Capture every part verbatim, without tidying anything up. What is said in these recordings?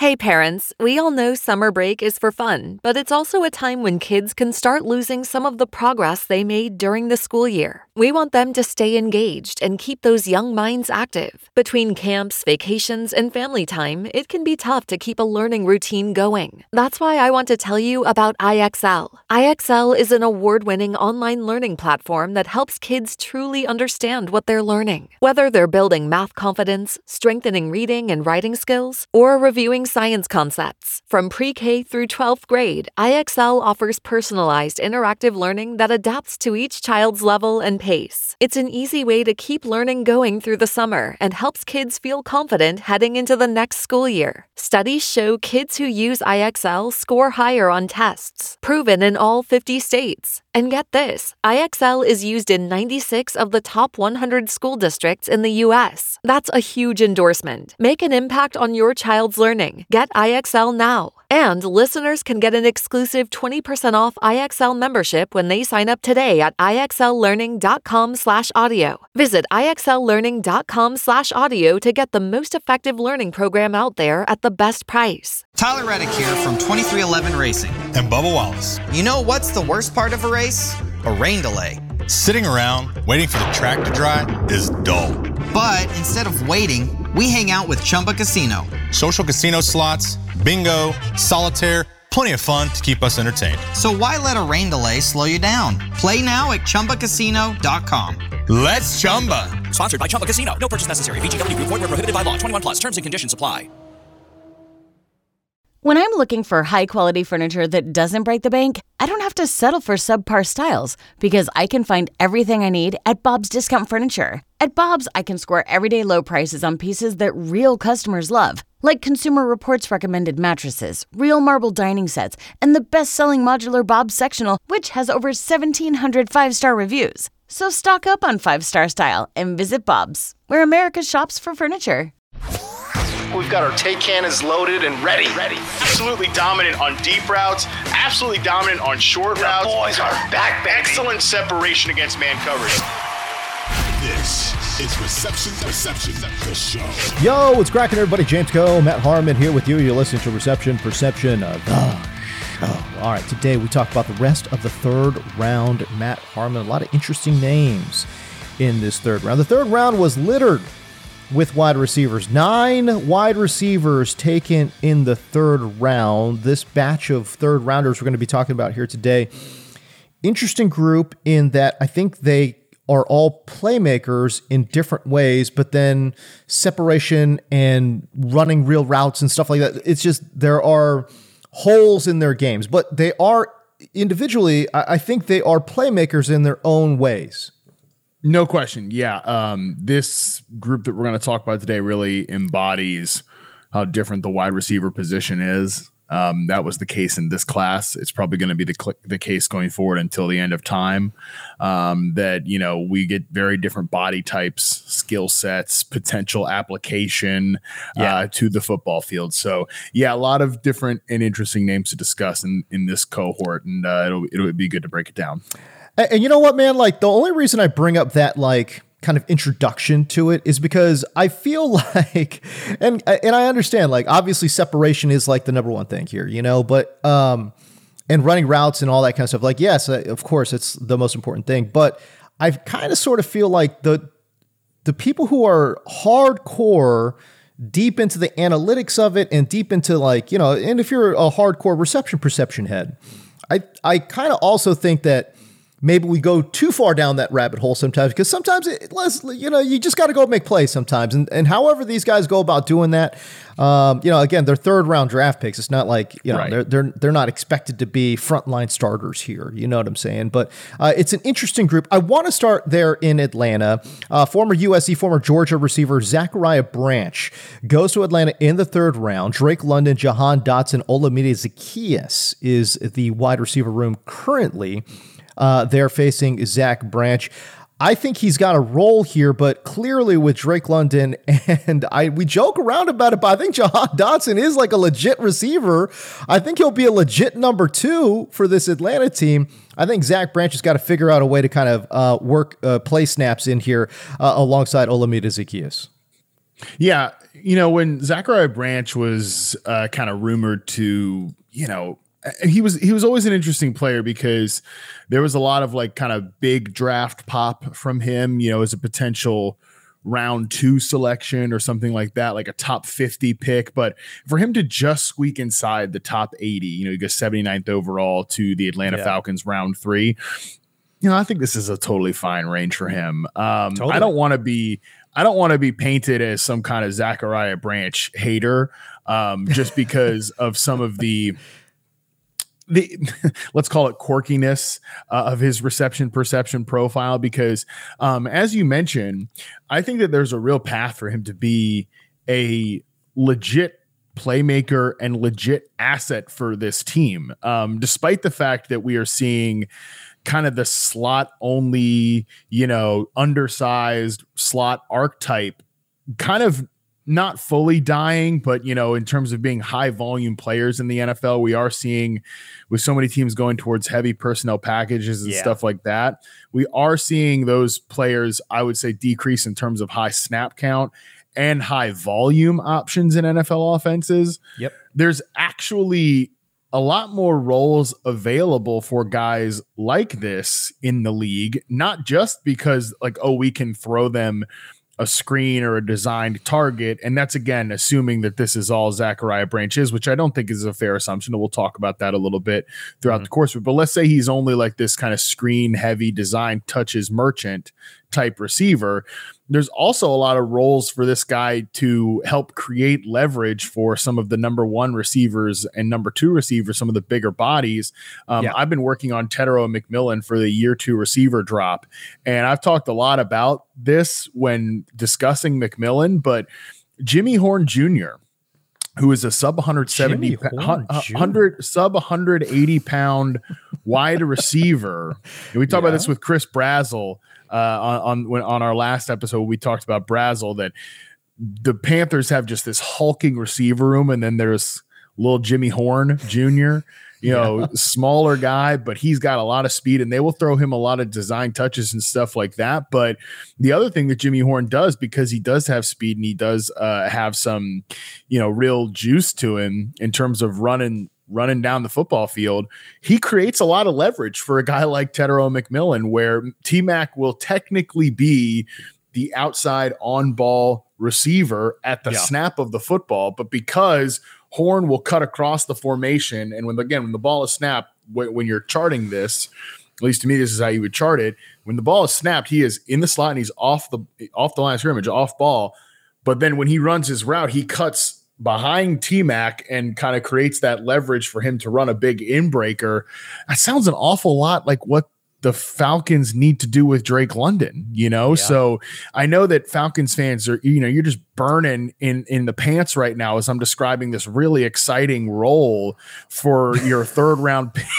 Hey parents, we all know summer break is for fun, but it's also a time when kids can start losing some of the progress they made during the school year. We want them to stay engaged and keep those young minds active. Between camps, vacations, and family time, it can be tough to keep a learning routine going. That's why I want to tell you about I X L. I X L is an award-winning online learning platform that helps kids truly understand what they're learning. Whether they're building math confidence, strengthening reading and writing skills, or reviewing science concepts. From pre-K through twelfth grade, I X L offers personalized interactive learning that adapts to each child's level and pace. It's an easy way to keep learning going through the summer and helps kids feel confident heading into the next school year. Studies show kids who use I X L score higher on tests, proven in all fifty states. And get this, I X L is used in ninety-six of the top one hundred school districts in the U S. That's a huge endorsement. Make an impact on your child's learning. Get I X L now. And listeners can get an exclusive twenty percent off I X L membership when they sign up today at IXLlearning.com slash audio. Visit IXLlearning.com slash audio to get the most effective learning program out there at the best price. Tyler Reddick here from twenty-three eleven Racing. And Bubba Wallace. You know what's the worst part of a race? A rain delay. Sitting around waiting for the track to dry is dull. But instead of waiting, we hang out with Chumba Casino. Social casino slots, bingo, solitaire, plenty of fun to keep us entertained. So why let a rain delay slow you down? Play now at Chumba Casino dot com. Let's Chumba. Sponsored by Chumba Casino. No purchase necessary. V G W Group. Void where prohibited by law. twenty-one plus. Terms and conditions apply. When I'm looking for high-quality furniture that doesn't break the bank, I don't have to settle for subpar styles because I can find everything I need at Bob's Discount Furniture. At Bob's, I can score everyday low prices on pieces that real customers love, like Consumer Reports recommended mattresses, real marble dining sets, and the best-selling modular Bob's sectional, which has over seventeen hundred five-star reviews. So stock up on five-star style and visit Bob's, where America shops for furniture. We've got our take cannons loaded and ready. Ready. Absolutely dominant on deep routes. Absolutely dominant on short the routes. Boys are back, baby. Excellent separation against man coverage. This is Reception Perception, the show. Yo, what's cracking, everybody? James Coe, Matt Harmon here with you. You're listening to Reception Perception, uh, the show. All right, today we talk about the rest of the third round. Matt Harmon, a lot of interesting names in this third round. The third round was littered with wide receivers. Nine wide receivers taken in the third round. This batch of third rounders we're going to be talking about here today. Interesting group in that I think they are all playmakers in different ways, but then separation and running real routes and stuff like that. It's just there are holes in their games, but they are individually, I think they are playmakers in their own ways. No question. Yeah. Um, this group that we're going to talk about today really embodies how different the wide receiver position is. Um, that was the case in this class. It's probably going to be the cl- the case going forward until the end of time. Um, that, you know, we get very different body types, skill sets, potential application yeah. uh, to the football field. So, yeah, a lot of different and interesting names to discuss in, in this cohort, and uh, it'll, it'll be good to break it down. And, and you know what, man? Like, the only reason I bring up that, like, kind of introduction to it is because I feel like, and and I understand, like, obviously separation is like the number one thing here, you know, but, um, and running routes and all that kind of stuff, like, yes, of course, it's the most important thing, but I kind of sort of feel like the, the people who are hardcore deep into the analytics of it and deep into, like, you know, and if you're a hardcore reception perception head, I, I kind of also think that maybe we go too far down that rabbit hole sometimes, because sometimes it, you know, you just got to go make plays sometimes. And, and however these guys go about doing that, um, you know, again, they're third round draft picks. It's not like, you know, right. they're, they're, they're not expected to be frontline starters here. You know what I'm saying? But uh, it's an interesting group. I want to start there in Atlanta. Uh, former U S C, former Georgia receiver Zachariah Branch goes to Atlanta in the third round. Drake London, Jahan Dotson, Olamide Zaccheaus is the wide receiver room currently. Uh, they're facing Zach Branch. I think he's got a role here, but clearly with Drake London, and I we joke around about it, but I think Jahan Dotson is like a legit receiver. I think he'll be a legit number two for this Atlanta team. I think Zach Branch has got to figure out a way to kind of uh, work uh, play snaps in here uh, alongside Olamide Zaccheaus. Yeah, you know, when Zachariah Branch was uh, kind of rumored to, you know, and he was he was always an interesting player because there was a lot of like kind of big draft pop from him, you know, as a potential round two selection or something like that, like a top fifty pick. But for him to just squeak inside the top eighty, you know, he goes seventy-ninth overall to the Atlanta yeah. Falcons round three. You know, I think this is a totally fine range for him. Um, totally. I don't want to be I don't want to be painted as some kind of Zachariah Branch hater um, just because of some of the the let's call it quirkiness uh, of his reception perception profile, because um, as you mentioned, I think that there's a real path for him to be a legit playmaker and legit asset for this team. Um, despite the fact that we are seeing kind of the slot only, you know, undersized slot archetype kind of not fully dying, but, you know, in terms of being high volume players in the N F L, we are seeing with so many teams going towards heavy personnel packages and yeah. stuff like that. We are seeing those players, I would say, decrease in terms of high snap count and high volume options in N F L offenses. Yep. There's actually a lot more roles available for guys like this in the league, not just because like, oh, we can throw them a screen or a designed target. And that's, again, assuming that this is all Zachariah Branch is, which I don't think is a fair assumption. And we'll talk about that a little bit throughout mm-hmm. the course of it. But let's say he's only like this kind of screen heavy design touches merchant type receiver. There's also a lot of roles for this guy to help create leverage for some of the number one receivers and number two receivers, some of the bigger bodies. Um, yeah. I've been working on Tetairoa McMillan for the year two receiver drop, and I've talked a lot about this when discussing McMillan, but Jimmy Horn Junior, who is a sub one seventy, one hundred, sub one eighty pound wide receiver. And we talked yeah. about this with Chris Brazzell uh, on on, when, on our last episode. We talked about Brazzell, that the Panthers have just this hulking receiver room, and then there's little Jimmy Horn Junior You know, yeah. smaller guy, but he's got a lot of speed, and they will throw him a lot of design touches and stuff like that. But the other thing that Jimmy Horn does, because he does have speed and he does uh, have some, you know, real juice to him in terms of running running down the football field, he creates a lot of leverage for a guy like Tetairoa McMillan, where T-Mac will technically be the outside on-ball receiver at the yeah. snap of the football, but because Horn will cut across the formation, and when again when the ball is snapped, when, when you're charting this, at least to me, this is how you would chart it. When the ball is snapped, he is in the slot and he's off the off the line of scrimmage, off ball. But then when he runs his route, he cuts behind T-Mac and kind of creates that leverage for him to run a big inbreaker. That sounds an awful lot like what the Falcons need to do with Drake London, you know? Yeah. So I know that Falcons fans are, you know, you're just burning in, in the pants right now as I'm describing this really exciting role for your third round pick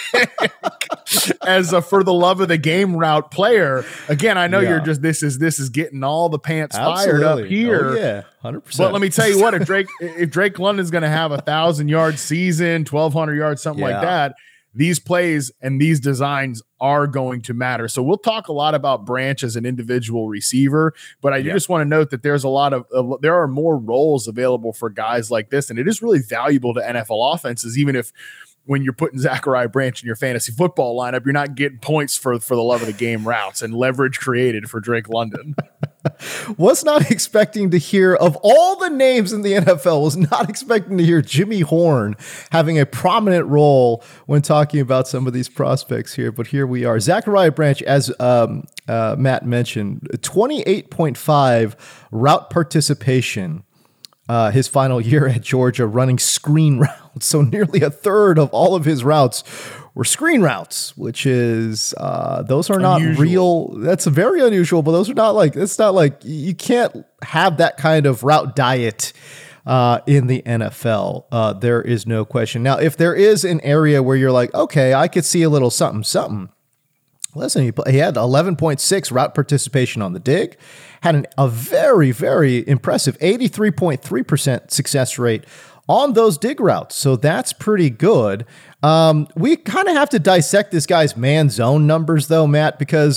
as a for the love of the game route player. Again, I know yeah. you're just, this is, this is getting all the pants Absolutely. fired up here. Oh, yeah. one hundred percent. But let me tell you what, if Drake, if Drake London's going to have a thousand yard season, twelve hundred yards, something yeah. like that, these plays and these designs are going to matter. So we'll talk a lot about Branch as an individual receiver, but I yeah. just want to note that there's a lot of, uh, there are more roles available for guys like this. And it is really valuable to N F L offenses, even if when you're putting Zachariah Branch in your fantasy football lineup, you're not getting points for, for the love of the game routes and leverage created for Drake London. Was not expecting to hear, of all the names in the N F L, was not expecting to hear Jimmy Horn having a prominent role when talking about some of these prospects here. But here we are. Zachariah Branch, as um, uh, Matt mentioned, twenty-eight point five route participation. Uh, his final year at Georgia, running screen routes. So nearly a third of all of his routes were screen routes, which is, uh, those are not unusual. real. That's very unusual, but those are not like, it's not like you can't have that kind of route diet uh, in the N F L. Uh, there is no question. Now, if there is an area where you're like, okay, I could see a little something, something. Listen, he, he had eleven point six route participation on the dig, had an, a very, very impressive eighty-three point three percent success rate on those dig routes. So that's pretty good. Um, we kind of have to dissect this guy's man zone numbers, though, Matt, because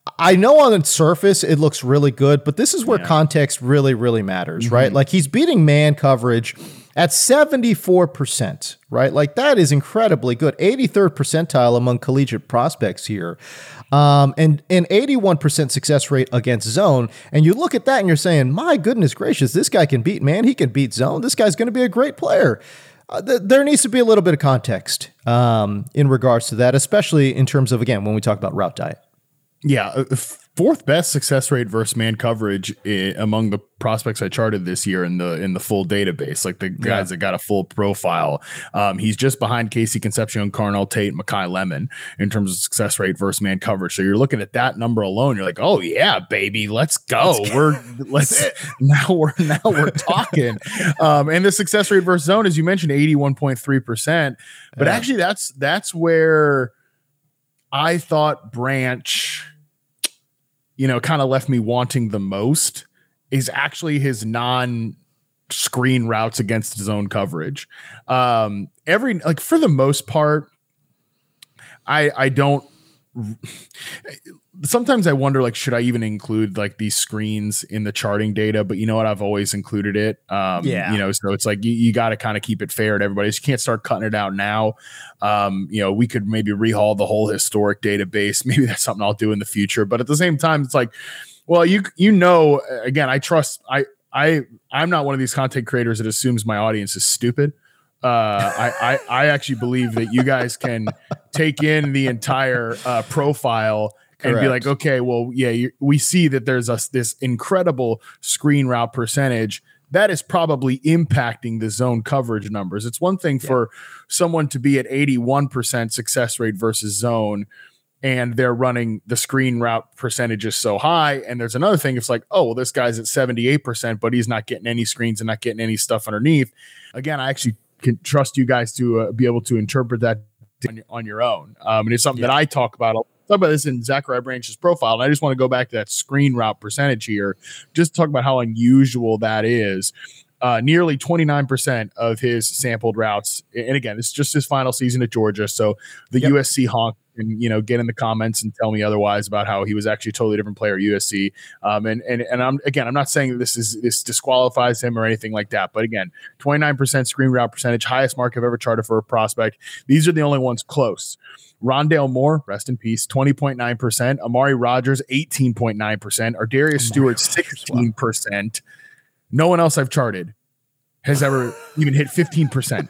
I know on the surface it looks really good, but this is where Yeah. context really, really matters, Mm-hmm. right? Like he's beating man coverage at seventy-four percent, right? Like that is incredibly good. eighty-third percentile among collegiate prospects here. Um, and an eighty-one percent success rate against zone. And you look at that and you're saying, my goodness gracious, this guy can beat man. He can beat zone. This guy's going to be a great player. Uh, th- there needs to be a little bit of context um, in regards to that, especially in terms of, again, when we talk about route diet. Yeah, uh, fourth best success rate versus man coverage i- among the prospects I charted this year in the in the full database, like the guys Yeah. that got a full profile. Um, he's just behind Casey Concepcion, Carnell Tate, Makai Lemon in terms of success rate versus man coverage. So you're looking at that number alone, you're like, oh yeah, baby, let's go. Let's we're let's now we're now we're talking. Um, and the success rate versus zone, as you mentioned, eighty-one point three percent. But Yeah. actually, that's that's where I thought Branch, you know, kind of left me wanting the most is actually his non screen routes against zone coverage. Um, every, like for the most part, I, I don't, sometimes I wonder, like, should I even include like these screens in the charting data? But you know what? I've always included it. Um, Yeah. you know, so it's like, you, you got to kind of keep it fair to everybody. You can't start cutting it out now. Um, you know, we could maybe rehaul the whole historic database. Maybe that's something I'll do in the future. But at the same time, it's like, well, you, you know, again, I trust, I, I, I'm not one of these content creators that assumes my audience is stupid. Uh, I, I, I actually believe that you guys can take in the entire uh, profile and be Correct. like, okay, well, yeah, you, we see that there's a, this incredible screen route percentage that is probably impacting the zone coverage numbers. It's one thing for someone to be at eighty-one percent success rate versus zone, and they're running the screen route percentage is so high. And there's another thing. It's like, oh, well, this guy's at seventy-eight percent, but he's not getting any screens and not getting any stuff underneath. Again, I actually can trust you guys to uh, be able to interpret that on, on your own. Um, and it's something Yeah. that I talk about. I'll talk about this in Zachariah Branch's profile. And I just want to go back to that screen route percentage here, just to talk about how unusual that is. Uh, nearly twenty-nine percent of his sampled routes. And again, it's just his final season at Georgia. So the Yep. U S C honk can, you know, get in the comments and tell me otherwise about how he was actually a totally different player at U S C. Um, and, and, and I'm, again, I'm not saying that this is, this disqualifies him or anything like that, but again, twenty-nine percent screen route percentage, highest mark I've ever charted for a prospect. These are the only ones close. Rondale Moore, rest in peace, twenty point nine percent. Amari Rogers, eighteen point nine percent. Or Darius Stewart, sixteen percent. No one else I've charted has ever even hit fifteen percent.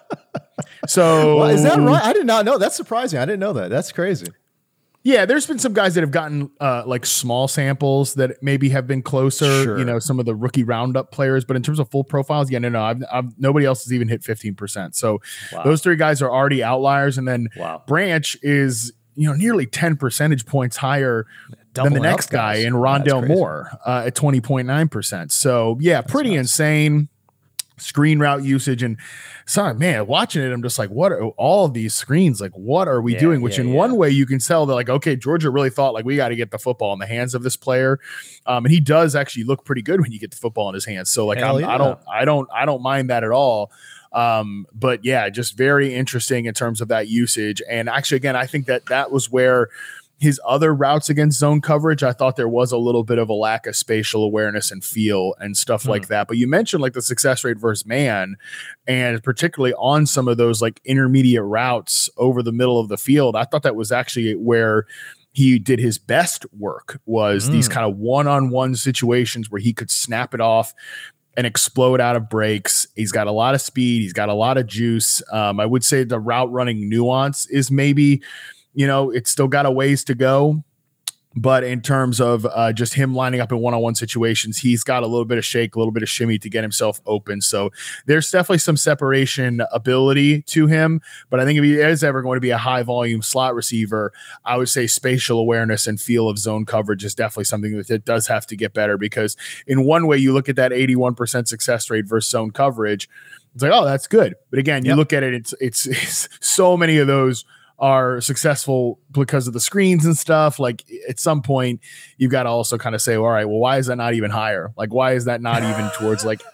So Well, is that right? I did not know. That's surprising. I didn't know that. That's crazy. yeah, there's been some guys that have gotten uh, like small samples that maybe have been closer, Sure. you know, some of the rookie roundup players, but in terms of full profiles, yeah, no, no, I've, I've nobody else has even hit fifteen percent. So Wow. those three guys are already outliers. And then Wow. Branch is, you know, nearly ten percentage points higher than the Doubling next up, guy guys. in Yeah, that's Rondale crazy. Moore uh, at twenty point nine percent. So yeah, pretty insane screen route usage. And sorry, man, watching it, I'm just like, what are all of these screens? Like, what are we Yeah, doing? Which yeah, in yeah. one way you can tell that, like, okay, Georgia really thought like we got to get the football in the hands of this player. Um, and he does actually look pretty good when you get the football in his hands. So like, Hell I'm, yeah. I don't, I don't, I don't mind that at all. Um, but yeah, just very interesting in terms of that usage. And actually, again, I think that that was where his other routes against zone coverage, I thought there was a little bit of a lack of spatial awareness and feel and stuff Hmm. like that. But you mentioned like the success rate versus man, and particularly on some of those like intermediate routes over the middle of the field, I thought that was actually where he did his best work, was these Mm. kind of one-on-one situations where he could snap it off and explode out of breaks. He's got a lot of speed. He's got a lot of juice. Um, I would say the route running nuance is maybe, you know, it's still got a ways to go. But in terms of uh, just him lining up in one-on-one situations, he's got a little bit of shake, a little bit of shimmy to get himself open. So there's definitely some separation ability to him. But I think if he is ever going to be a high-volume slot receiver, I would say spatial awareness and feel of zone coverage is definitely something that it does have to get better. Because in one way, you look at that eighty-one percent success rate versus zone coverage, it's like, oh, that's good. But again, you Yep. look at it, it's, it's it's so many of those are successful because of the screens and stuff. Like at some point you've got to also kind of say, all right, well, why is that not even higher? Like, why is that not even towards like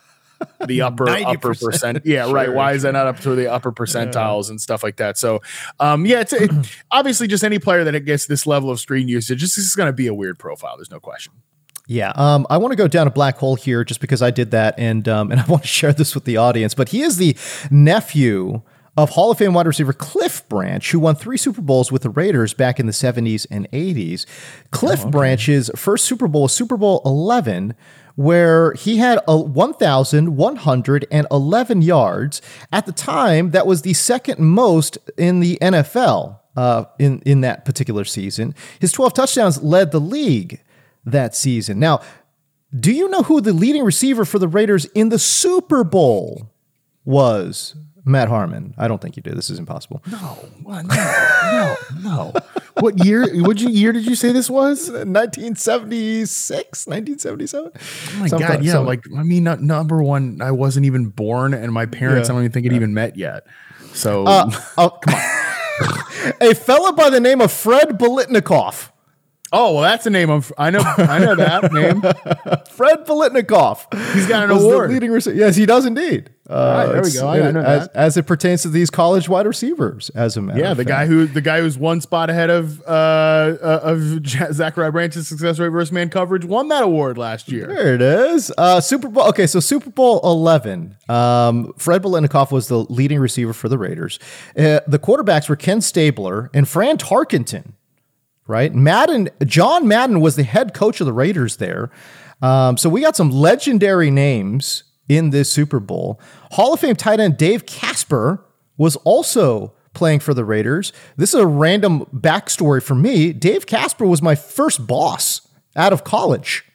the upper upper percent. Yeah, Sure, right. Why sure. is that not up to the upper percentiles yeah. and stuff like that? So, um, yeah, it's it, obviously just any player that gets this level of screen usage, this is going to be a weird profile. There's no question. Yeah, um, I want to go down a black hole here just because I did that, and um, and I want to share this with the audience. But he is the nephew of Hall of Fame wide receiver Cliff Branch, who won three Super Bowls with the Raiders back in the seventies and eighties. Cliff oh, okay. Branch's first Super Bowl was Super Bowl eleven, where he had a one thousand one hundred eleven yards. At the time, that was the second most in the N F L uh, in, in that particular season. His twelve touchdowns led the league that season. Now, do you know who the leading receiver for the Raiders in the Super Bowl was? Matt Harmon. I don't think you do. This is impossible. No, no, no, no. What year? What year did you say this was? nineteen seventy-six, nineteen seventy-seven. Oh my Sometime, God, yeah. Some, like, I mean, not, number one, I wasn't even born, and my parents, yeah, I don't even think it yeah. even met yet. So, uh, oh, come on. A fella by the name of Fred Biletnikoff. Oh, well, that's a name of, I know, I know that name. Fred Biletnikoff. He's got an award. Leading rec- yes, he does indeed. Uh, All right, there we go. I, I know as, that. as it pertains to these college wide receivers, as a matter yeah, of the fact. guy who the guy who's one spot ahead of uh, uh of Zachariah Branch's success rate versus man coverage won that award last year. There it is. Uh, Super Bowl. Okay, so Super Bowl eleven. Um, Fred Biletnikoff was the leading receiver for the Raiders. Uh, the quarterbacks were Ken Stabler and Fran Tarkenton. Right, Madden. John Madden was the head coach of the Raiders there. Um, so we got some legendary names in this Super Bowl. Hall of Fame tight end Dave Casper was also playing for the Raiders. This is a random backstory for me. Dave Casper was my first boss out of college.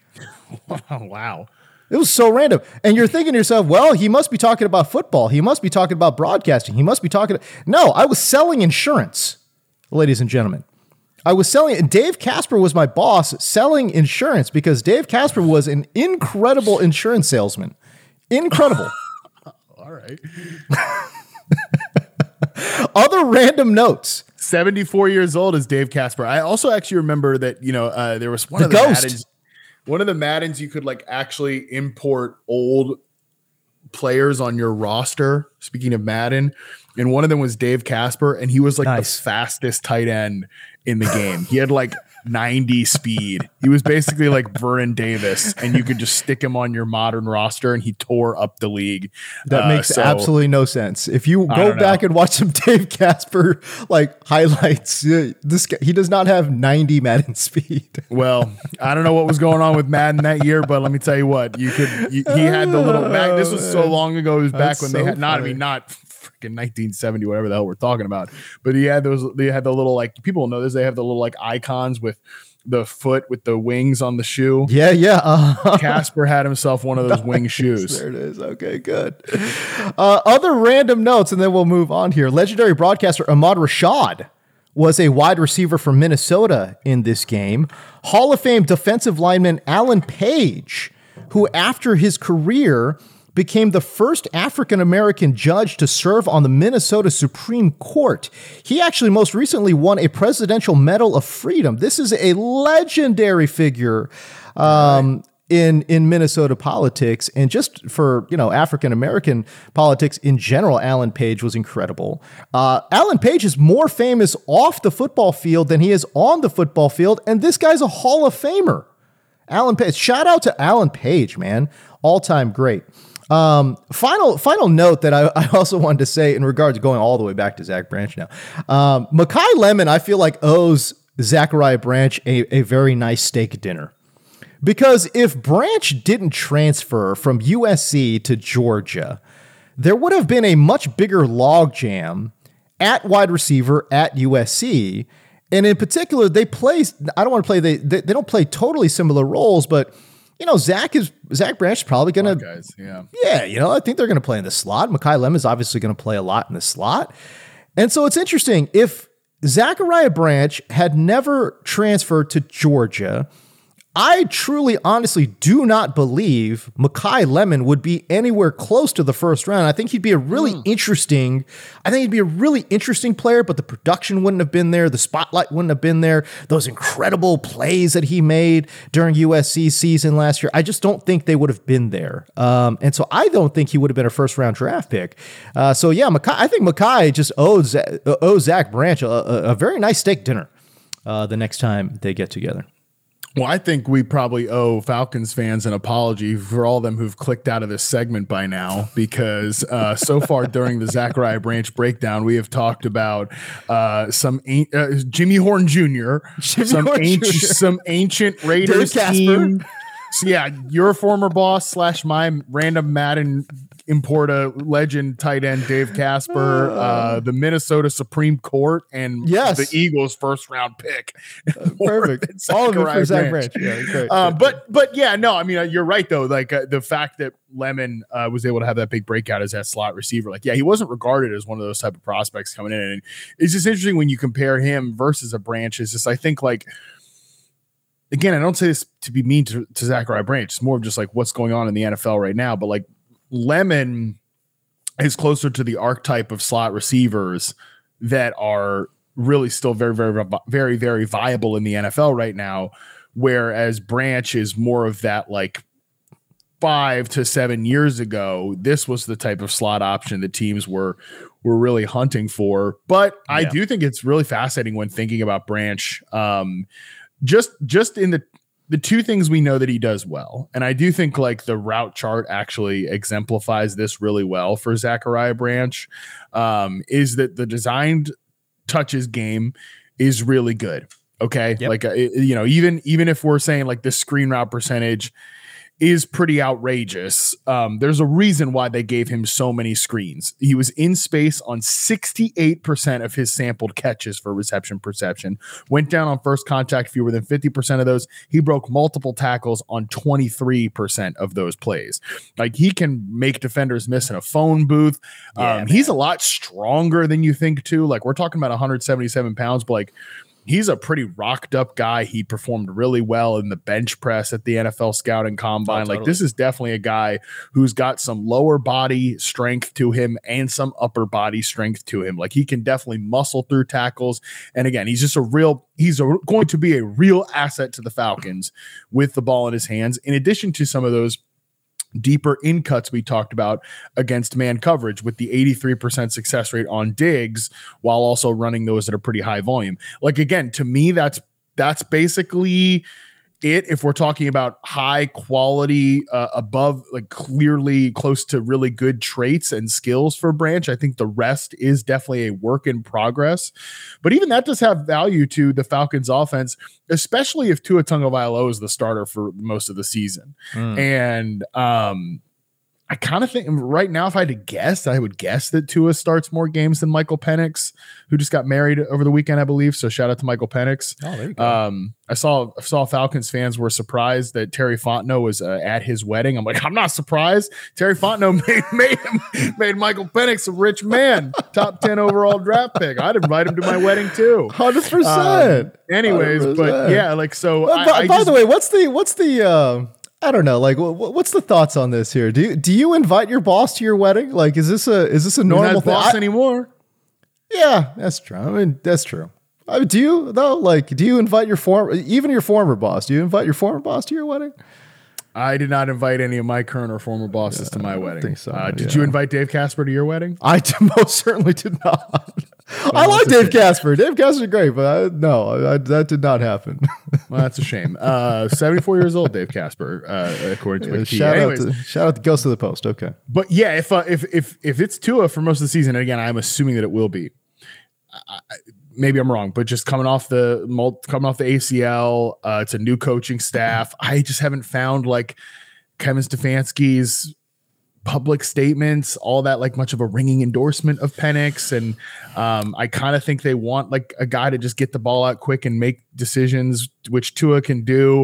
Wow. It was so random. And you're thinking to yourself, well, he must be talking about football. He must be talking about broadcasting. He must be talking. No, I was selling insurance, ladies and gentlemen. I was selling, and Dave Casper was my boss selling insurance because Dave Casper was an incredible insurance salesman. Incredible. All right. Other random notes. seventy-four years old is Dave Casper. I also actually remember that, you know, uh, there was one the of the Ghost. Maddens, one of the Maddens you could like actually import old players on your roster. Speaking of Madden, and one of them was Dave Casper, and he was like nice. the fastest tight end in the game. He had like ninety speed. He was basically like Vernon Davis, and you could just stick him on your modern roster, and he tore up the league. That uh, makes so, absolutely no sense. If you go back know. and watch some Dave Casper like highlights, uh, this guy, he does not have ninety Madden speed. Well, I don't know what was going on with Madden that year, but let me tell you what, you could. You, he had the little back. This was so long ago. It was back That's when so they had not. Funny. I mean, not. In nineteen seventy, whatever the hell we're talking about, but he had those. They had the little like people know this. They have the little like icons with the foot with the wings on the shoe. Yeah, yeah. Uh, Casper had himself one of those nice. wing shoes. There it is. Okay, good. Uh, other random notes, and then we'll move on here. Legendary broadcaster Ahmad Rashad was a wide receiver from Minnesota in this game. Hall of Fame defensive lineman Alan Page, who after his career became the first African-American judge to serve on the Minnesota Supreme Court. He actually most recently won a Presidential Medal of Freedom. This is a legendary figure um, right. in, in Minnesota politics. And just for, you know, African-American politics in general, Alan Page was incredible. Uh, Alan Page is more famous off the football field than he is on the football field. And this guy's a Hall of Famer. Alan Page. Shout out to Alan Page, man. All-time great. Um, final, final note that I, I also wanted to say in regards to going all the way back to Zach Branch now. Um, Makai Lemon, I feel like owes Zachariah Branch a, a very nice steak dinner. Because if Branch didn't transfer from U S C to Georgia, there would have been a much bigger logjam at wide receiver at U S C. And in particular, they play, I don't want to play, they, they, they don't play totally similar roles, but you know, Zach is Zach Branch is probably going to, yeah, yeah. You know, I think they're going to play in the slot. Makai Lemon is obviously going to play a lot in the slot, and so it's interesting if Zachariah Branch had never transferred to Georgia. I truly, honestly do not believe Makai Lemon would be anywhere close to the first round. I think he'd be a really mm. interesting, I think he'd be a really interesting player, but the production wouldn't have been there. The spotlight wouldn't have been there. Those incredible plays that he made during U S C season last year, I just don't think they would have been there. Um, and so I don't think he would have been a first round draft pick. Uh, so yeah, Makai, I think Makai just owes, owes Zach Branch a, a, a very nice steak dinner uh, the next time they get together. Well, I think we probably owe Falcons fans an apology for all of them who've clicked out of this segment by now, because uh, so far during the Zachariah Branch breakdown, we have talked about uh, some uh, Jimmy Horn Junior, Jimmy some, Horn ancient, Junior. some ancient Raiders team. So yeah, your former boss slash my random Madden Importa legend tight end Dave Casper, uh, the Minnesota Supreme Court, and yes. the Eagles' first round pick. Uh, perfect. All of it for Zach Branch. Yeah, great, uh, great, but but yeah, no, I mean uh, you're right though. Like uh, the fact that Lemon uh, was able to have that big breakout as that slot receiver, like yeah, he wasn't regarded as one of those type of prospects coming in, and it's just interesting when you compare him versus a Branch. It's just I think like. Again, I don't say this to be mean to, to Zachariah Branch. It's more of just like what's going on in the N F L right now. But like Lemon is closer to the archetype of slot receivers that are really still very, very, very, very viable in the N F L right now. Whereas Branch is more of that like five to seven years ago. This was the type of slot option that teams were were really hunting for. But yeah. I do think it's really fascinating when thinking about Branch. Um, Just just in the the two things we know that he does well, and I do think like the route chart actually exemplifies this really well for Zachariah Branch, um, is that the designed touches game is really good. Okay, yep. like uh, it, you know, even even if we're saying like the screen route percentage is pretty outrageous. Um, there's a reason why they gave him so many screens. He was in space on sixty-eight percent of his sampled catches for reception perception, went down on first contact fewer than fifty percent of those. He broke multiple tackles on twenty-three percent of those plays. Like he can make defenders miss in a phone booth. Yeah, um, he's a lot stronger than you think too. Like we're talking about one hundred seventy-seven pounds, but like, he's a pretty rocked up guy. He performed really well in the bench press at the N F L scouting combine. Oh, totally. Like this is definitely a guy who's got some lower body strength to him and some upper body strength to him. Like he can definitely muscle through tackles. And again, he's just a real, he's a, going to be a real asset to the Falcons with the ball in his hands. In addition to some of those deeper in cuts we talked about against man coverage with the eighty-three percent success rate on Diggs, while also running those at a pretty high volume. Like, again, to me, that's, that's basically it. If we're talking about high quality, uh, above, like clearly close to really good traits and skills for Branch, I think the rest is definitely a work in progress, but even that does have value to the Falcons offense, especially if Tua Tagovailoa is the starter for most of the season. Mm. And, um, I kind of think right now, if I had to guess, I would guess that Tua starts more games than Michael Penix, who just got married over the weekend, I believe. So shout out to Michael Penix. Oh, there you go. Um, I saw I saw Falcons fans were surprised that Terry Fontenot was uh, at his wedding. I'm like, I'm not surprised. Terry Fontenot made made, him, made Michael Penix a rich man, top ten overall draft pick. I'd invite him to my wedding too. one hundred percent. Um, anyways, one hundred percent. But yeah, like so. Well, I, by I by just, the way, what's the what's the uh, I don't know. Like, what's the thoughts on this here? Do you, do you invite your boss to your wedding? Like, is this a is this a normal thing? Boss I, anymore? Yeah, that's true. I mean, that's true. I mean, do you though? Like, do you invite your former, even your former boss? Do you invite your former boss to your wedding? I did not invite any of my current or former bosses yeah, to my wedding. Think so, uh, did yeah. you invite Dave Casper to your wedding? I most certainly did not. Well, I like Dave Casper. Dave Casper is great, but I, no, I, that did not happen. Well, that's a shame. Uh, seventy-four years old, Dave Casper, uh, according to yeah, Wikipedia. Shout Anyways, out to shout out to Ghost of the Post. Okay, but yeah, if uh, if if if it's Tua for most of the season, and again, I'm assuming that it will be. I, maybe I'm wrong, but just coming off the coming off the A C L, uh, it's a new coaching staff. I just haven't found like Kevin Stefanski's public statements, all that, like much of a ringing endorsement of Penix. And um, I kind of think they want like a guy to just get the ball out quick and make decisions, which Tua can do.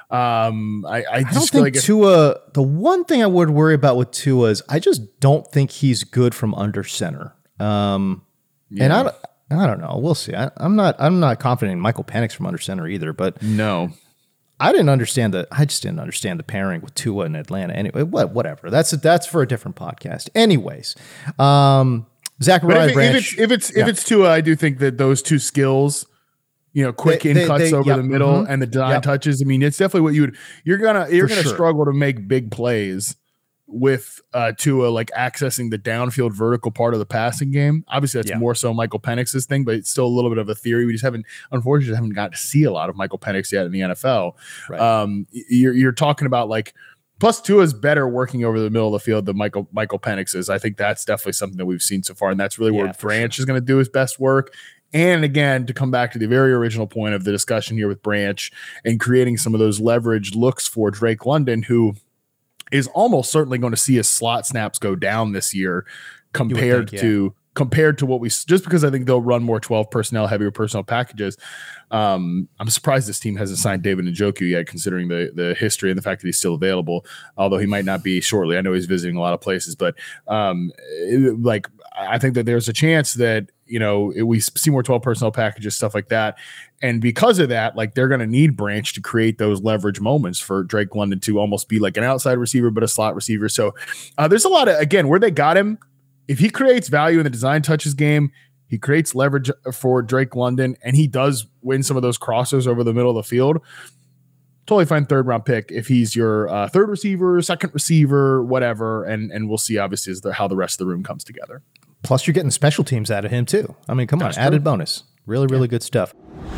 Um, I, I, I just don't feel think like Tua, if, the one thing I would worry about with Tua is I just don't think he's good from under center. Um, yeah. And I don't, I don't know. We'll see. I, I'm not, I'm not confident in Michael Penix from under center either, but no. I didn't understand the. I just didn't understand the pairing with Tua in Atlanta. Anyway, what whatever. That's that's for a different podcast. Anyways, um, Zachariah if, Branch. If it's if it's yeah. if it's Tua, I do think that those two skills, you know, quick They- in they- cuts they- over yep, the middle mhm. and the design Yep. touches. I mean, it's definitely what you would. You're gonna you're For gonna sure. struggle to make big plays with uh, Tua like accessing the downfield vertical part of the passing game. Obviously, that's Yeah. more so Michael Penix's thing, but it's still a little bit of a theory. We just haven't, unfortunately, haven't got to see a lot of Michael Penix yet in the N F L. Right. Um, you're you're talking about like. Plus, Tua's better working over the middle of the field than Michael Michael Penix is. I think that's definitely something that we've seen so far, and that's really where Yeah, for Branch is going to do his best work. And again, to come back to the very original point of the discussion here with Branch and creating some of those leverage looks for Drake London, who is almost certainly going to see his slot snaps go down this year compared think, yeah. to compared to what we just because I think they'll run more twelve personnel, heavier personnel packages. Um, I'm surprised this team hasn't signed David Njoku yet, considering the the history and the fact that he's still available, although he might not be shortly. I know he's visiting a lot of places, but um, it, like I think that there's a chance that, you know, we see more twelve personnel packages, stuff like that. And because of that, like they're going to need Branch to create those leverage moments for Drake London to almost be like an outside receiver, but a slot receiver. So uh, there's a lot of, again, where they got him. If he creates value in the design touches game, he creates leverage for Drake London, and he does win some of those crossers over the middle of the field. Totally fine third round pick if he's your uh, third receiver, second receiver, whatever. And and we'll see obviously as the, how the rest of the room comes together. Plus, you're getting special teams out of him too. I mean, come That's on, added true. bonus. Really, really good stuff.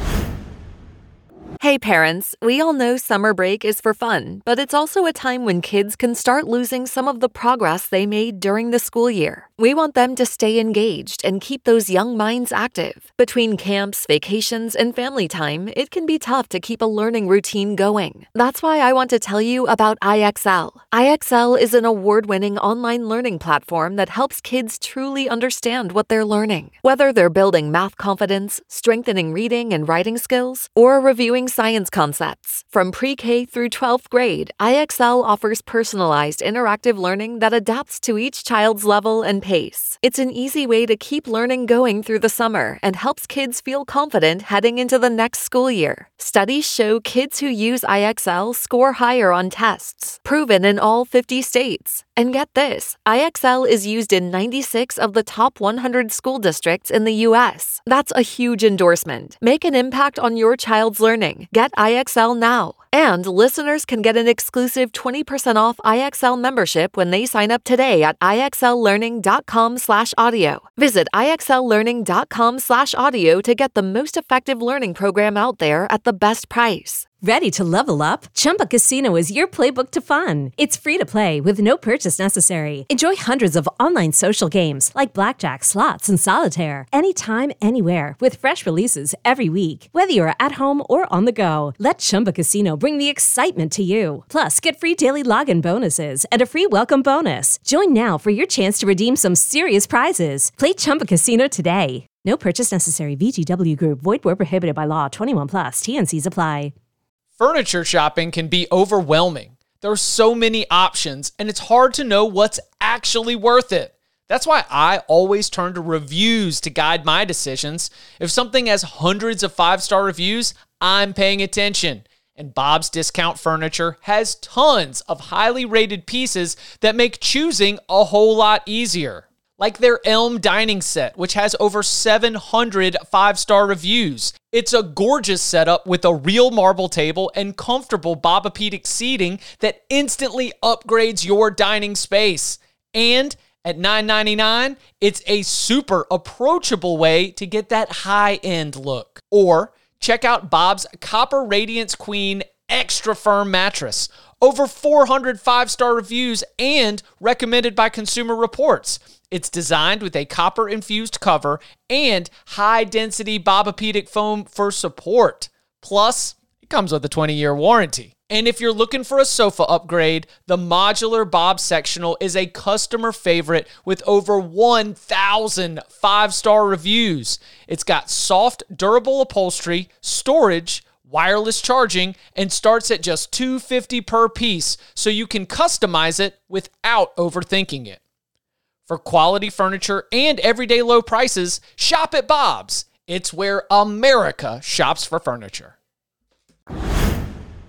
Hey parents, we all know summer break is for fun, but it's also a time when kids can start losing some of the progress they made during the school year. We want them to stay engaged and keep those young minds active. Between camps, vacations, and family time, it can be tough to keep a learning routine going. That's why I want to tell you about I X L. I X L is an award-winning online learning platform that helps kids truly understand what they're learning. Whether they're building math confidence, strengthening reading and writing skills, or reviewing science concepts. From pre-K through twelfth grade, I X L offers personalized interactive learning that adapts to each child's level and pace. It's an easy way to keep learning going through the summer and helps kids feel confident heading into the next school year. Studies show kids who use I X L score higher on tests, proven in all fifty states. And get this, I X L is used in ninety-six of the top one hundred school districts in the U S. That's a huge endorsement. Make an impact on your child's learning. Get I X L now. And listeners can get an exclusive twenty percent off I X L membership when they sign up today at ixllearning.com slash audio. Visit ixllearning.com slash audio to get the most effective learning program out there at the best price. Ready to level up? Chumba Casino is your playbook to fun. It's free to play with no purchase necessary. Enjoy hundreds of online social games like blackjack, slots, and solitaire anytime, anywhere with fresh releases every week. Whether you're at home or on the go, let Chumba Casino bring the excitement to you. Plus, get free daily login bonuses and a free welcome bonus. Join now for your chance to redeem some serious prizes. Play Chumba Casino today. No purchase necessary. V G W Group. Void where prohibited by law. twenty-one plus. T N Cs apply. Furniture shopping can be overwhelming. There are so many options, and it's hard to know what's actually worth it. That's why I always turn to reviews to guide my decisions. If something has hundreds of five-star reviews, I'm paying attention. And Bob's Discount Furniture has tons of highly rated pieces that make choosing a whole lot easier. Like their Elm dining set, which has over seven hundred five-star reviews. It's a gorgeous setup with a real marble table and comfortable Bob-O-Pedic seating that instantly upgrades your dining space. And at nine ninety-nine, it's a super approachable way to get that high-end look. Or check out Bob's Copper Radiance Queen Extra Firm Mattress. Over four hundred five-star reviews and recommended by Consumer Reports. It's designed with a copper-infused cover and high-density Bob-O-Pedic foam for support. Plus, it comes with a twenty-year warranty. And if you're looking for a sofa upgrade, the modular Bob Sectional is a customer favorite with over one thousand five-star reviews. It's got soft, durable upholstery, storage, wireless charging, and starts at just two hundred fifty dollars per piece, so you can customize it without overthinking it. For quality furniture and everyday low prices, shop at Bob's. It's where America shops for furniture.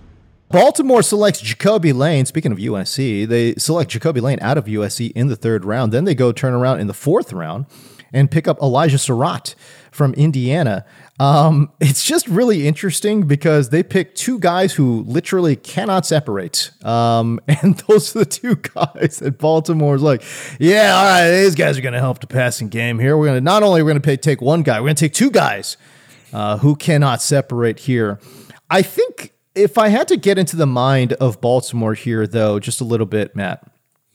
Baltimore selects Jacoby Lane. Speaking of U S C, they select Jacoby Lane out of U S C in the third round. Then they go turn around in the fourth round and pick up Elijah Surratt from Indiana. Um, it's just really interesting because they pick two guys who literally cannot separate. Um, and those are the two guys that Baltimore's like, yeah, all right, these guys are going to help the passing game here. We're going to not only we're going to take one guy, we're going to take two guys uh, who cannot separate here. I think if I had to get into the mind of Baltimore here, though, just a little bit, Matt,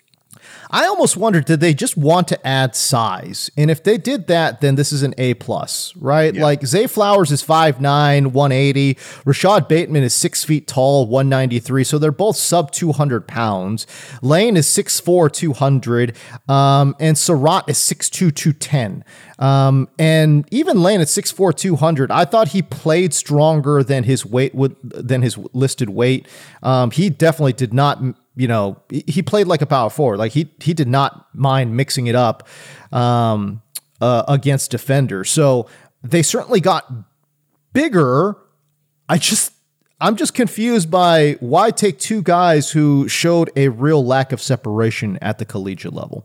I almost wondered, did they just want to add size? And if they did that, then this is an A plus, right? Yeah. Like Zay Flowers is five nine, one eighty. Rashad Bateman is six feet tall, one ninety-three. So they're both sub two hundred pounds. Lane is six four, two hundred. Um, and Surratt is six two, two ten. Um, and even Lane at six four, two hundred, I thought he played stronger than his weight would, than his listed weight. Um, he definitely did not, you know, he played like a power forward. Like he he did not mind mixing it up um, uh, against defenders. So they certainly got bigger. I just I'm just confused by why take two guys who showed a real lack of separation at the collegiate level.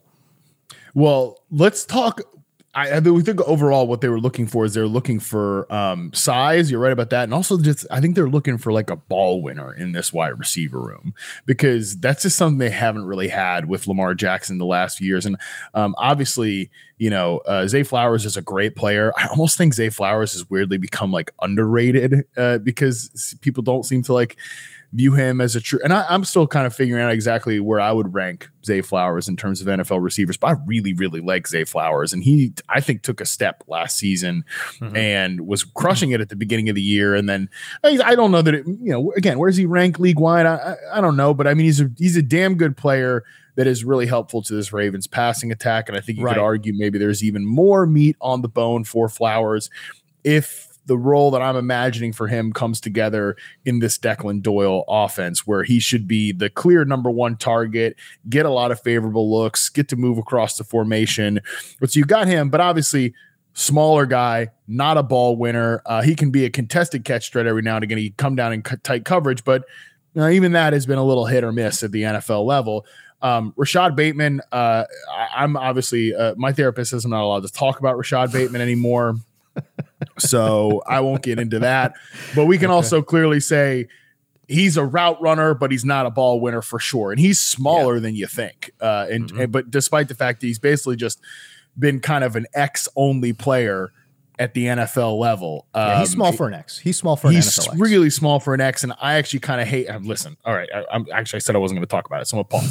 Well, let's talk. I, I think overall what they were looking for is they're looking for um, size. You're right about that. And also just, I think they're looking for like a ball winner in this wide receiver room, because that's just something they haven't really had with Lamar Jackson the last few years. And um, obviously, you know, uh, Zay Flowers is a great player. I almost think Zay Flowers has weirdly become like underrated uh, because people don't seem to like view him as a true, and I, I'm still kind of figuring out exactly where I would rank Zay Flowers in terms of N F L receivers, but I really, really like Zay Flowers. And he, I think, took a step last season mm-hmm. and was crushing it at the beginning of the year. And then I, I don't know that, it, you know, again, where does he rank league wide? I, I, I don't know, but I mean, he's a, he's a damn good player that is really helpful to this Ravens passing attack. And I think you right. could argue maybe there's even more meat on the bone for Flowers if the role that I'm imagining for him comes together in this Declan Doyle offense, where he should be the clear number one target, get a lot of favorable looks, get to move across the formation. But so you got him, but obviously smaller guy, not a ball winner. Uh, he can be a contested catch threat every now and again. He come down in c- tight coverage, but you know, even that has been a little hit or miss at the N F L level. Um, Rashad Bateman, uh, I, I'm obviously, uh, my therapist says I'm not allowed to talk about Rashad Bateman anymore. So I won't get into that, but we can okay. also clearly say he's a route runner, but he's not a ball winner for sure. And he's smaller yeah. than you think. Uh, and, mm-hmm. and, but despite the fact that he's basically just been kind of an X only player at the N F L level. Um, yeah, he's small for an X. He's small for an he's N F L X. Really small for an X. And I actually kind of hate, um, listen, all right. I, I'm actually, I said I wasn't going to talk about it. So I'm going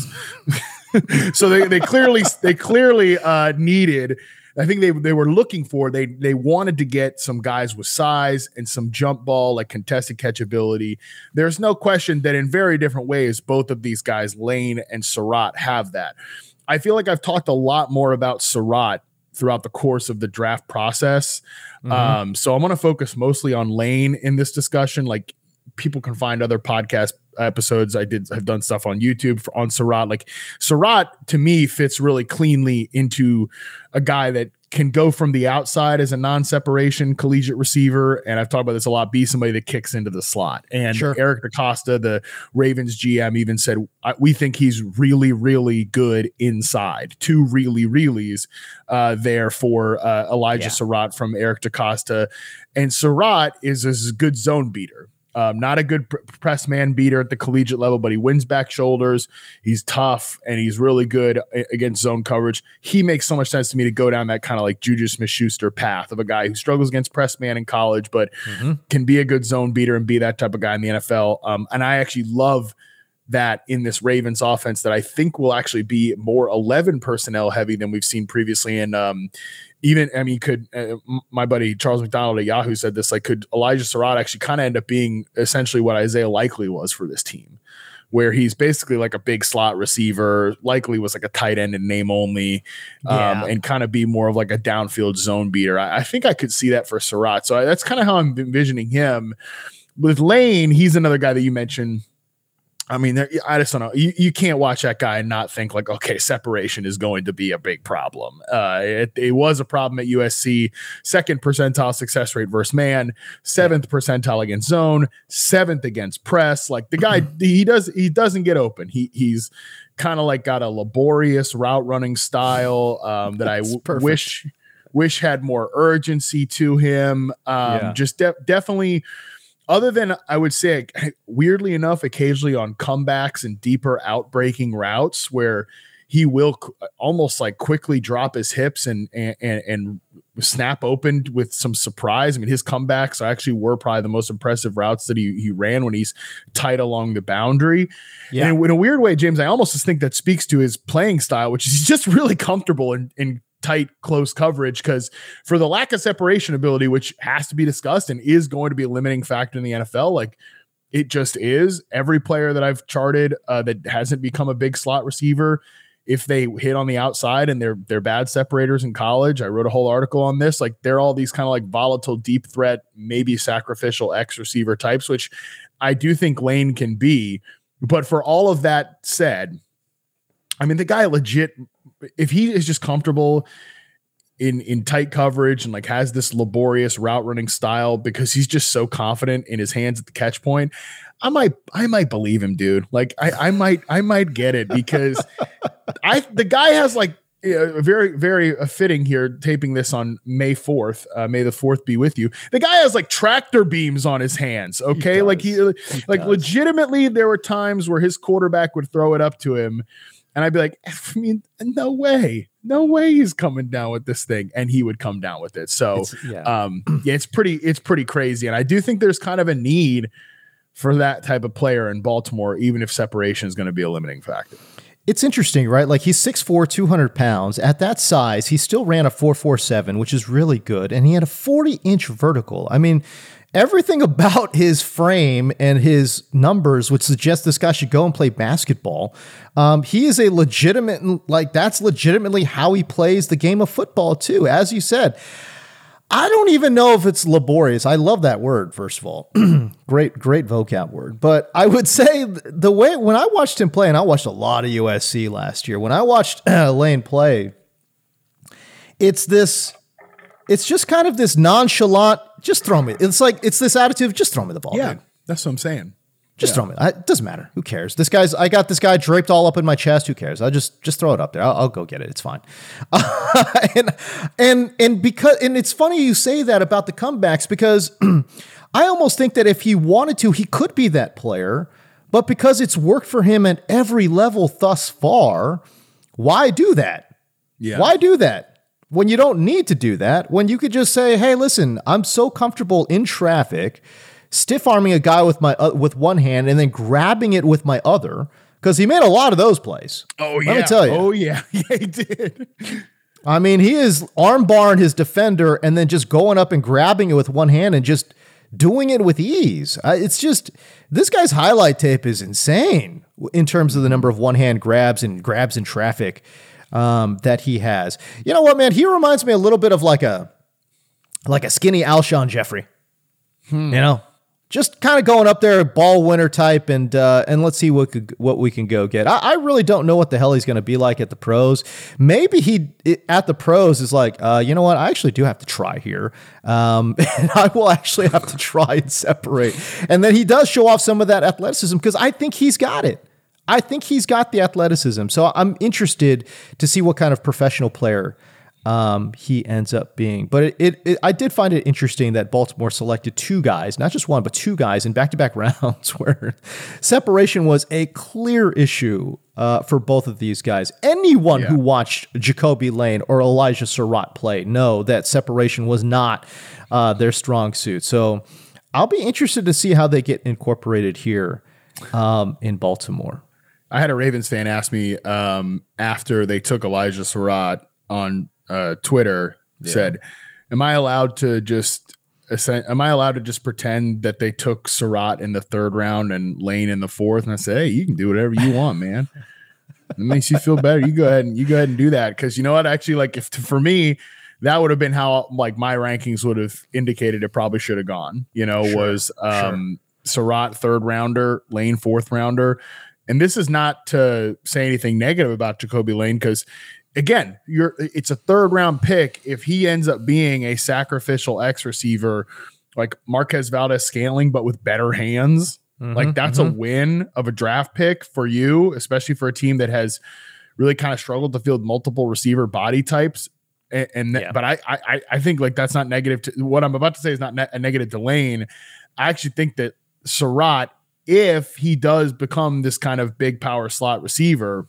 to pause. So they, they clearly, they clearly uh, needed, I think they they were looking for, they they wanted to get some guys with size and some jump ball, like contested catchability. There's no question that in very different ways, both of these guys, Lane and Surratt, have that. I feel like I've talked a lot more about Surratt throughout the course of the draft process. Mm-hmm. Um, so I'm going to focus mostly on Lane in this discussion. Like, people can find other podcast episodes. I did have done stuff on YouTube for, on Surratt. Like Surratt to me fits really cleanly into a guy that can go from the outside as a non-separation collegiate receiver. And I've talked about this a lot, be somebody that kicks into the slot. And sure. Eric DeCosta, the Ravens G M, even said, we think he's really, really good inside. Two really, reallys uh, there for uh, Elijah yeah. Surratt from Eric DeCosta. And Surratt is a good zone beater. Um, not a good pr- press man beater at the collegiate level, but he wins back shoulders. He's tough, and he's really good a- against zone coverage. He makes so much sense to me to go down that kind of like Juju Smith-Schuster path of a guy who struggles against press man in college, but mm-hmm. can be a good zone beater and be that type of guy in the N F L. Um, and I actually love that in this Ravens offense that I think will actually be more eleven personnel heavy than we've seen previously. And um, even, I mean, could uh, my buddy Charles McDonald at Yahoo said this, like, could Elijah Surratt actually kind of end up being essentially what Isaiah Likely was for this team, where he's basically like a big slot receiver, Likely was like a tight end in name only, um, yeah. and kind of be more of like a downfield zone beater. I, I think I could see that for Surratt. So I, that's kind of how I'm envisioning him. With Lane, he's another guy that you mentioned. I mean, there, I just don't know. You, you can't watch that guy and not think like, okay, separation is going to be a big problem. Uh, it, it was a problem at U S C. Second percentile success rate versus man, seventh percentile against zone, seventh against press. Like the guy, he does he doesn't get open. He he's kind of like got a laborious route running style um, that I w- wish wish had more urgency to him. Um, Yeah. Just de- definitely. Other than, I would say, weirdly enough, occasionally on comebacks and deeper outbreaking routes where he will qu- almost like quickly drop his hips and, and and and snap open with some surprise. I mean, his comebacks actually were probably the most impressive routes that he, he ran when he's tight along the boundary. Yeah. And in a weird way, James, I almost just think that speaks to his playing style, which is he's just really comfortable in, in tight, close coverage, because for the lack of separation ability, which has to be discussed and is going to be a limiting factor in the N F L, like it just is. Every player that I've charted uh, that hasn't become a big slot receiver, if they hit on the outside and they're they're bad separators in college, I wrote a whole article on this. Like they're all these kind of like volatile, deep threat, maybe sacrificial X receiver types, which I do think Lane can be. But for all of that said, I mean, the guy legit, if he is just comfortable in in tight coverage and like has this laborious route running style because he's just so confident in his hands at the catch point, I might I might believe him, dude. Like I I might I might get it because I the guy has like a very very uh, fitting here, taping this on May fourth. Uh, May the fourth be with you. The guy has like tractor beams on his hands. Okay, he like he, he like does. Legitimately, there were times where his quarterback would throw it up to him. And I'd be like, I mean, no way, no way he's coming down with this thing. And he would come down with it. So, yeah. um, yeah, it's pretty, it's pretty crazy. And I do think there's kind of a need for that type of player in Baltimore, even if separation is going to be a limiting factor. It's interesting, right? Like he's six foot four, two hundred pounds. At that size, he still ran a four four seven, which is really good. And he had a forty inch vertical. I mean, everything about his frame and his numbers would suggest this guy should go and play basketball. Um, he is a legitimate, like that's legitimately how he plays the game of football too. As you said, I don't even know if it's laborious. I love that word, first of all. great, great vocab word. But I would say the way, when I watched him play, and I watched a lot of U S C last year, when I watched uh, Lane play, it's this, it's just kind of this nonchalant, just throw me. It's like, it's this attitude of just throw me the ball. Yeah, dude. That's what I'm saying. Just yeah. throw me. I, it doesn't matter. Who cares? This guy's, I got this guy draped all up in my chest. Who cares? I'll just, just throw it up there. I'll, I'll go get it. It's fine. Uh, and, and, and because, and it's funny you say that about the comebacks because I almost think that if he wanted to, he could be that player, but because it's worked for him at every level thus far, why do that? Yeah. Why do that? When you don't need to do that, when you could just say, hey, listen, I'm so comfortable in traffic, stiff arming a guy with my uh, with one hand and then grabbing it with my other, because he made a lot of those plays. Oh, yeah. Let me tell you. Oh, yeah. Yeah, he did. I mean, he is arm barring his defender and then just going up and grabbing it with one hand and just doing it with ease. Uh, it's just, this guy's highlight tape is insane in terms of the number of one-hand grabs and grabs in traffic um, that he has. You know what, man? He reminds me a little bit of like a like a skinny Alshon Jeffrey. Hmm. You know? Just kind of going up there, ball winner type, and uh, and let's see what could, what we can go get. I, I really don't know what the hell he's going to be like at the pros. Maybe he it, at the pros is like, uh, you know what? I actually do have to try here, um, and I will actually have to try and separate. And then he does show off some of that athleticism because I think he's got it. I think he's got the athleticism. So I'm interested to see what kind of professional player Um, he ends up being. But it, it, it, I did find it interesting that Baltimore selected two guys, not just one, but two guys in back-to-back rounds where separation was a clear issue uh, for both of these guys. Anyone yeah. who watched Jacoby Lane or Elijah Surratt play know that separation was not uh, their strong suit. So I'll be interested to see how they get incorporated here um, in Baltimore. I had a Ravens fan ask me um, after they took Elijah Surratt on Uh, Twitter yeah. said, am I allowed to just am I allowed to just pretend that they took Surratt in the third round and Lane in the fourth? And I said, hey, you can do whatever you want, man. It makes you feel better. You go ahead and you go ahead and do that. Cause you know what, actually, like if for me, that would have been how like my rankings would have indicated it probably should have gone, you know, sure. was, um, Surratt third rounder, Lane fourth rounder. And this is not to say anything negative about Jacoby Lane, because again, you're it's a third round pick. If he ends up being a sacrificial X receiver like Marquez Valdes-Scantling, but with better hands, mm-hmm, like that's mm-hmm. a win of a draft pick for you, especially for a team that has really kind of struggled to field multiple receiver body types. And, and yeah. but I, I I think like that's not negative to what I'm about to say is not ne- a negative to Lane. I actually think that Surratt, if he does become this kind of big power slot receiver,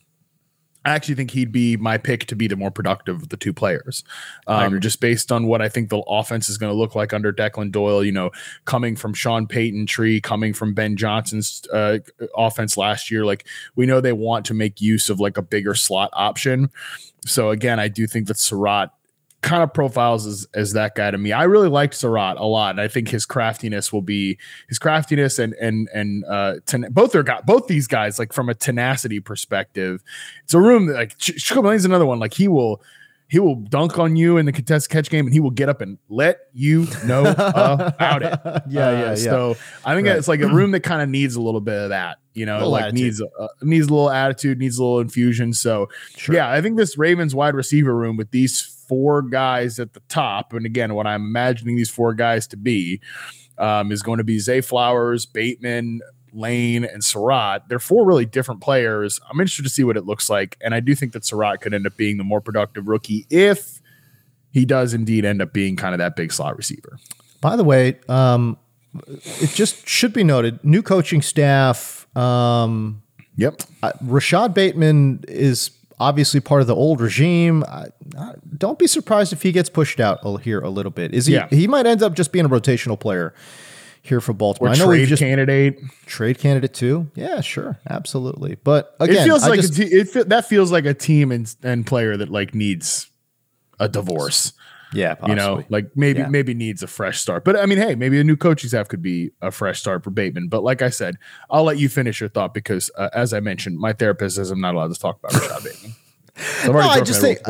I actually think he'd be my pick to be the more productive of the two players. Um, just based on what I think the offense is going to look like under Declan Doyle, you know, coming from Sean Payton tree, coming from Ben Johnson's uh, offense last year. Like, we know they want to make use of like a bigger slot option. So again, I do think that Surratt kind of profiles as, as that guy to me. I really liked Surratt a lot, and I think his craftiness will be his craftiness and and and uh, ten, both are got both these guys like from a tenacity perspective. It's a room that like Jacoby Lane's another one. Like he will he will dunk on you in the contested catch game, and he will get up and let you know about it. Yeah, uh, yeah, yeah. So I think Right. it's like a room that kind of needs a little bit of that. You know, like attitude. needs uh, needs a little attitude, needs a little infusion. So Sure. yeah, I think this Ravens wide receiver room with these four guys at the top, and again, what I'm imagining these four guys to be, um, is going to be Zay Flowers, Bateman, Lane, and Surratt. They're four really different players. I'm interested to see what it looks like, and I do think that Surratt could end up being the more productive rookie if he does indeed end up being kind of that big slot receiver. By the way, um, it just should be noted, new coaching staff. Um, yep. Uh, Rashad Bateman is obviously part of the old regime. I, I, don't be surprised if he gets pushed out a- here a little bit. Is he? Yeah. He might end up just being a rotational player here for Baltimore. Or I know trade we've just candidate. trade candidate too. Yeah, sure, absolutely. But again, it feels I like just, a te- it fe- that feels like a team and, and player that like needs a divorce. yeah, You know, possibly. like maybe Yeah. maybe needs a fresh start. But I mean, hey, maybe a new coaching staff could be a fresh start for Bateman. But like I said, I'll let you finish your thought because, uh, as I mentioned, my therapist says I'm not allowed to talk about Rashad Bateman. So I've No, already I broken just that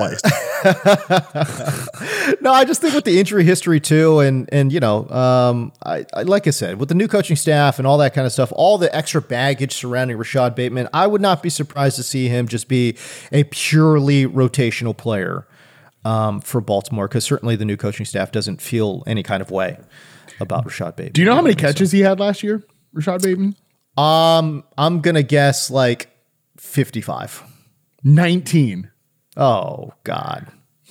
think- rule twice. no, I just think with the injury history too, and and you know, um, I, I like I said, with the new coaching staff and all that kind of stuff, all the extra baggage surrounding Rashad Bateman, I would not be surprised to see him just be a purely rotational player um, for Baltimore, because certainly the new coaching staff doesn't feel any kind of way about Rashad Bateman. Do you know how many So- catches he had last year, Rashad Bateman? Um, I'm gonna guess like fifty-five. nineteen. Oh God,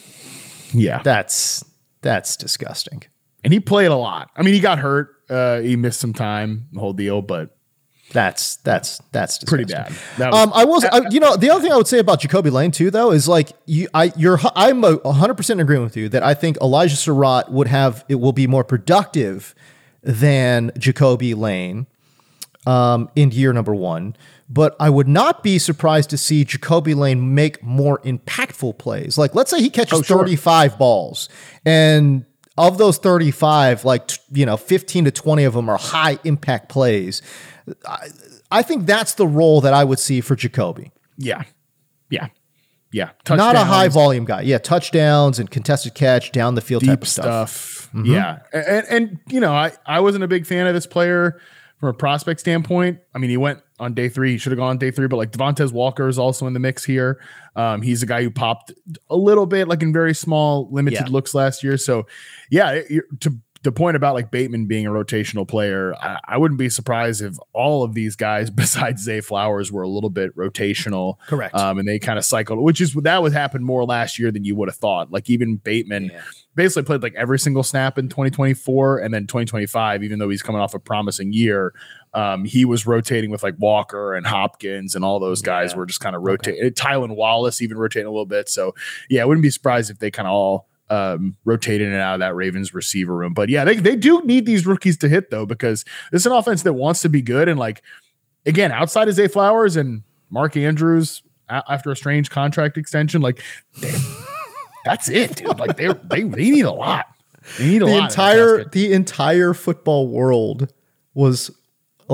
Yeah. that's that's disgusting. And he played a lot. I mean, he got hurt. Uh, he missed some time, the whole deal, but That's that's that's pretty disgusting. bad. That was- Um, I was, I, you know, the other thing I would say about Jacoby Lane too, though, is like you, I, you're, I'm a hundred percent in agreement with you that I think Elijah Surratt would have, it will be more productive than Jacoby Lane, um, in year number one. But I would not be surprised to see Jacoby Lane make more impactful plays. Like, let's say he catches Oh, sure. thirty-five balls, and of those thirty-five, like, t- you know, fifteen to twenty of them are high impact plays. I, I think that's the role that I would see for Jacoby. yeah. Yeah. Yeah. Not a Touchdowns, high volume guy. Yeah, touchdowns and contested catch, down the field type deep of stuff. stuff. Mhm. Yeah. And, and, you know, I, I wasn't a big fan of this player from a prospect standpoint. I mean, he went on day three. He should have gone on day three, but like Devontae Walker is also in the mix here. Um, he's a guy who popped a little bit, like in very small, limited Yeah. looks last year. So, yeah, it, you're- to the point about like Bateman being a rotational player, I, I wouldn't be surprised if all of these guys besides Zay Flowers were a little bit rotational. Correct. Um, and they kind of cycled, which is that would happen more last year than you would have thought. Like even Bateman Yeah. basically played like every single snap in twenty twenty-four, and then twenty twenty-five, even though he's coming off a promising year, um, he was rotating with like Walker and Hopkins and all those guys Yeah. were just kind of rotating. Tylan Wallace even rotating a little bit. So yeah, I wouldn't be surprised if they kind of all um, rotated in and out of that Ravens receiver room. But yeah, they, they do need these rookies to hit though, because this is an offense that wants to be good. And like, again, outside of Zay Flowers and Mark Andrews a- after a strange contract extension, like they, that's it, dude. Like they they they need a lot. They need a The lot. in that entire basket. the entire football world was like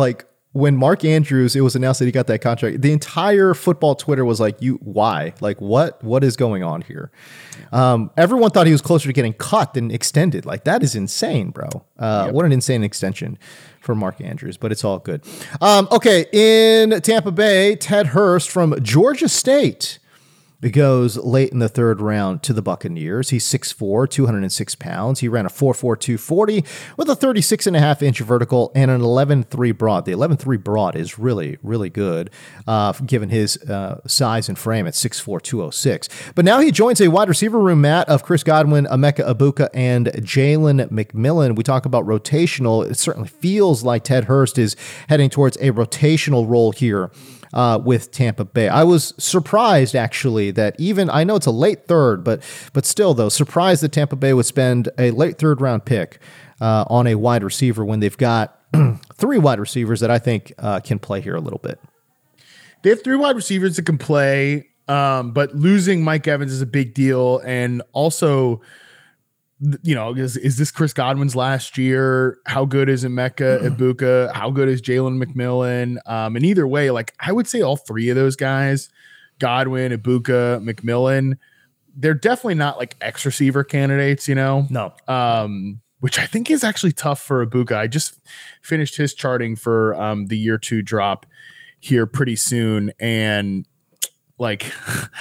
when Mark Andrews, it was announced that he got that contract, the entire football Twitter was like, "You why? Like what? What is going on here?" Um, everyone thought he was closer to getting cut than extended. Like that is insane, bro. Uh, yep. What an insane extension for Mark Andrews, but it's all good. Um, okay, in Tampa Bay, Ted Hurst from Georgia State. It goes late in the third round to the Buccaneers. He's six foot four, two hundred six pounds. He ran a four four two forty with a thirty-six and a half inch vertical and an eleven three broad. The eleven three broad is really, really good uh, given his uh, size and frame at six four, two oh six. But now he joins a wide receiver room, Matt, of Chris Godwin, Emeka Egbuka, and Jalen McMillan. We talk about rotational. It certainly feels like Ted Hurst is heading towards a rotational role here. Uh, with Tampa Bay. I was surprised, actually, that even, I know it's a late third, but but still, though, surprised that Tampa Bay would spend a late third round pick uh, on a wide receiver when they've got three wide receivers that I think uh, can play here a little bit. They have three wide receivers that can play, um, but losing Mike Evans is a big deal. And also, you know, is, is this Chris Godwin's last year? How good is Emeka Egbuka? How good is Jalen McMillan? Um, and either way, like I would say all three of those guys, Godwin, Egbuka, McMillan, they're definitely not like X receiver candidates, you know? No. Um, which I think is actually tough for Egbuka. I just finished his charting for um, the year two drop here pretty soon. And like...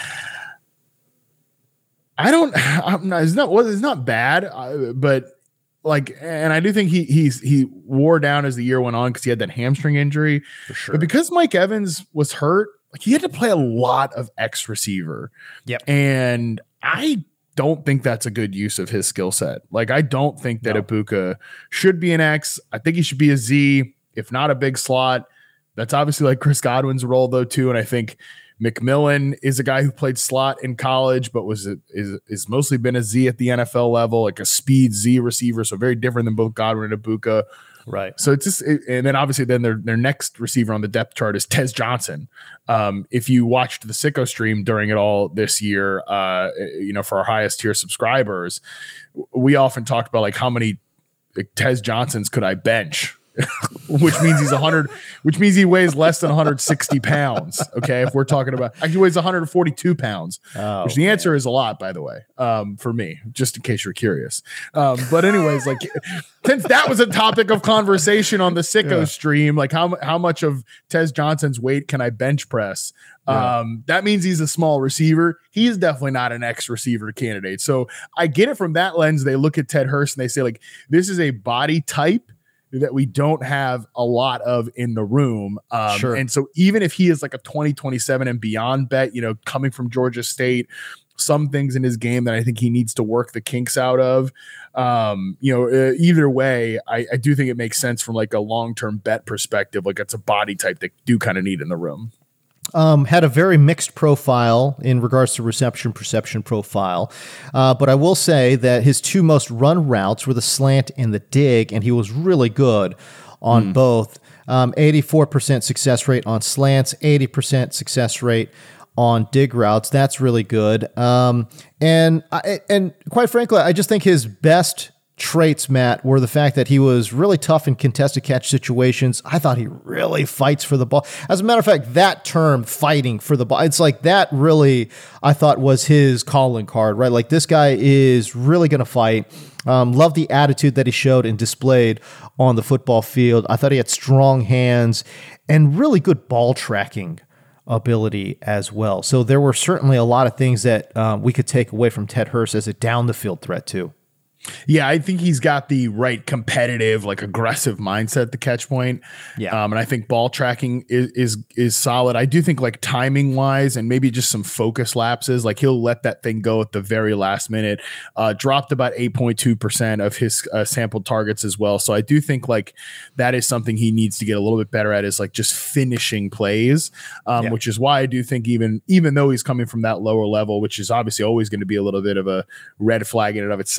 I don't, I'm not, it's not, well, it's not bad, uh, but like, and I do think he, he's, he wore down as the year went on because he had that hamstring injury. For sure. But because Mike Evans was hurt, like he had to play a lot of X receiver. Yep. And I don't think that's a good use of his skill set. Like, I don't think that no. Egbuka should be an X. I think he should be a Z, if not a big slot. That's obviously like Chris Godwin's role though, too. And I think McMillan is a guy who played slot in college, but was is is mostly been a Z at the N F L level, like a speed Z receiver. So very different than both Godwin and Egbuka. Right. So it's just, it, and then obviously then their their next receiver on the depth chart is Tez Johnson. Um, if you watched the Sicko stream during it all this year, uh, you know, for our highest tier subscribers, we often talked about like how many like, Tez Johnsons could I bench? which means he's one hundred, which means he weighs less than one hundred sixty pounds. Okay. If we're talking about, actually weighs one hundred forty-two pounds, oh, which the man. answer is a lot, by the way, um, for me, just in case you're curious. Um, but anyways, like since that was a topic of conversation on the Sicko yeah. stream, like how, how much of Tez Johnson's weight can I bench press? Yeah. Um, that means he's a small receiver. He's definitely not an X receiver candidate. So I get it from that lens. They look at Ted Hurst and they say like, this is a body type that we don't have a lot of in the room. Um, sure. And so even if he is like a twenty twenty-seven and beyond bet, you know, coming from Georgia State, some things in his game that I think he needs to work the kinks out of, um, you know, uh, either way, I, I do think it makes sense from like a long-term bet perspective. Like it's a body type that do kind of need in the room. Um, had a very mixed profile in regards to reception perception profile. Uh, but I will say that his two most run routes were the slant and the dig, and he was really good on mm. both. Um, eighty-four percent success rate on slants, eighty percent success rate on dig routes. That's really good. Um, and I, and quite frankly, I just think his best traits, Matt, were the fact that he was really tough in contested catch situations. I thought he really fights for the ball. As a matter of fact, that term, fighting for the ball, it's like that really, I thought, was his calling card, right? Like this guy is really going to fight. Um, love the attitude that he showed and displayed on the football field. I thought he had strong hands and really good ball tracking ability as well. So there were certainly a lot of things that um, we could take away from Ted Hurst as a down the field threat too. Yeah, I think he's got the right competitive, like aggressive mindset at the catch point. Yeah. Um, and I think ball tracking is, is, is solid. I do think like timing wise and maybe just some focus lapses, like he'll let that thing go at the very last minute, uh, dropped about eight point two percent of his uh, sampled targets as well. So I do think like that is something he needs to get a little bit better at, is like just finishing plays, um, yeah. which is why I do think even, even though he's coming from that lower level, which is obviously always going to be a little bit of a red flag in and of itself, he's still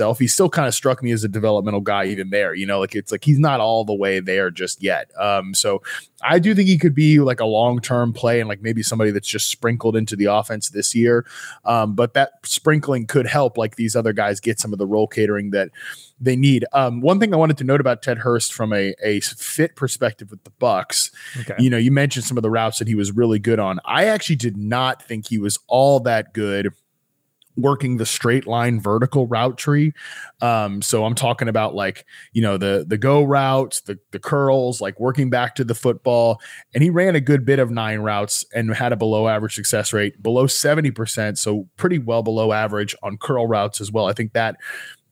kind of struck me as a developmental guy even there. You know, like it's like he's not all the way there just yet. Um, so I do think he could be like a long-term play and like maybe somebody that's just sprinkled into the offense this year. Um, but that sprinkling could help like these other guys get some of the role catering that they need. Um, one thing I wanted to note about Ted Hurst from a, a fit perspective with the Bucs, Okay. you know, you mentioned some of the routes that he was really good on. I actually did not think he was all that good working the straight line vertical route tree. Um, so I'm talking about like, you know, the, the go routes, the, the curls, like working back to the football. And he ran a good bit of nine routes and had a below average success rate, below seventy percent. So pretty well below average on curl routes as well. I think that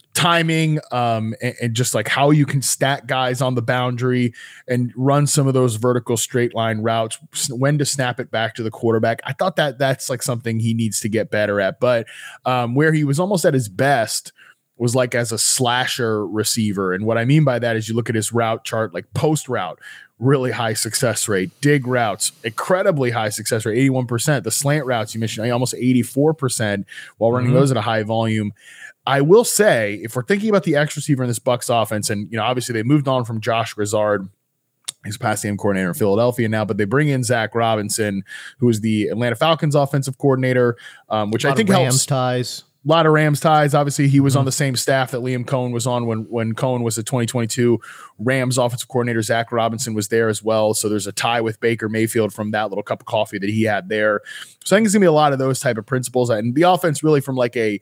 timing um, and, and just like how you can stack guys on the boundary and run some of those vertical straight line routes, when to snap it back to the quarterback. I thought that that's like something he needs to get better at. But um, where he was almost at his best was like as a slasher receiver. And what I mean by that is you look at his route chart, like post route, really high success rate, dig routes, incredibly high success rate, eighty-one percent. The slant routes, you mentioned almost eighty-four percent while running mm-hmm. those at a high volume. I will say, if we're thinking about the X receiver in this Bucs offense, and you know, obviously they moved on from Josh Grizzard, he's pass game coordinator in Philadelphia now, but they bring in Zach Robinson, who is the Atlanta Falcons offensive coordinator, um, which I think Rams helps. ties. A lot of Rams ties. Obviously, he was Mm-hmm. on the same staff that Liam Cohen was on when when Cohen was the twenty twenty-two Rams offensive coordinator. Zach Robinson was there as well. So there's a tie with Baker Mayfield from that little cup of coffee that he had there. So I think it's going to be a lot of those type of principles. And the offense really from like a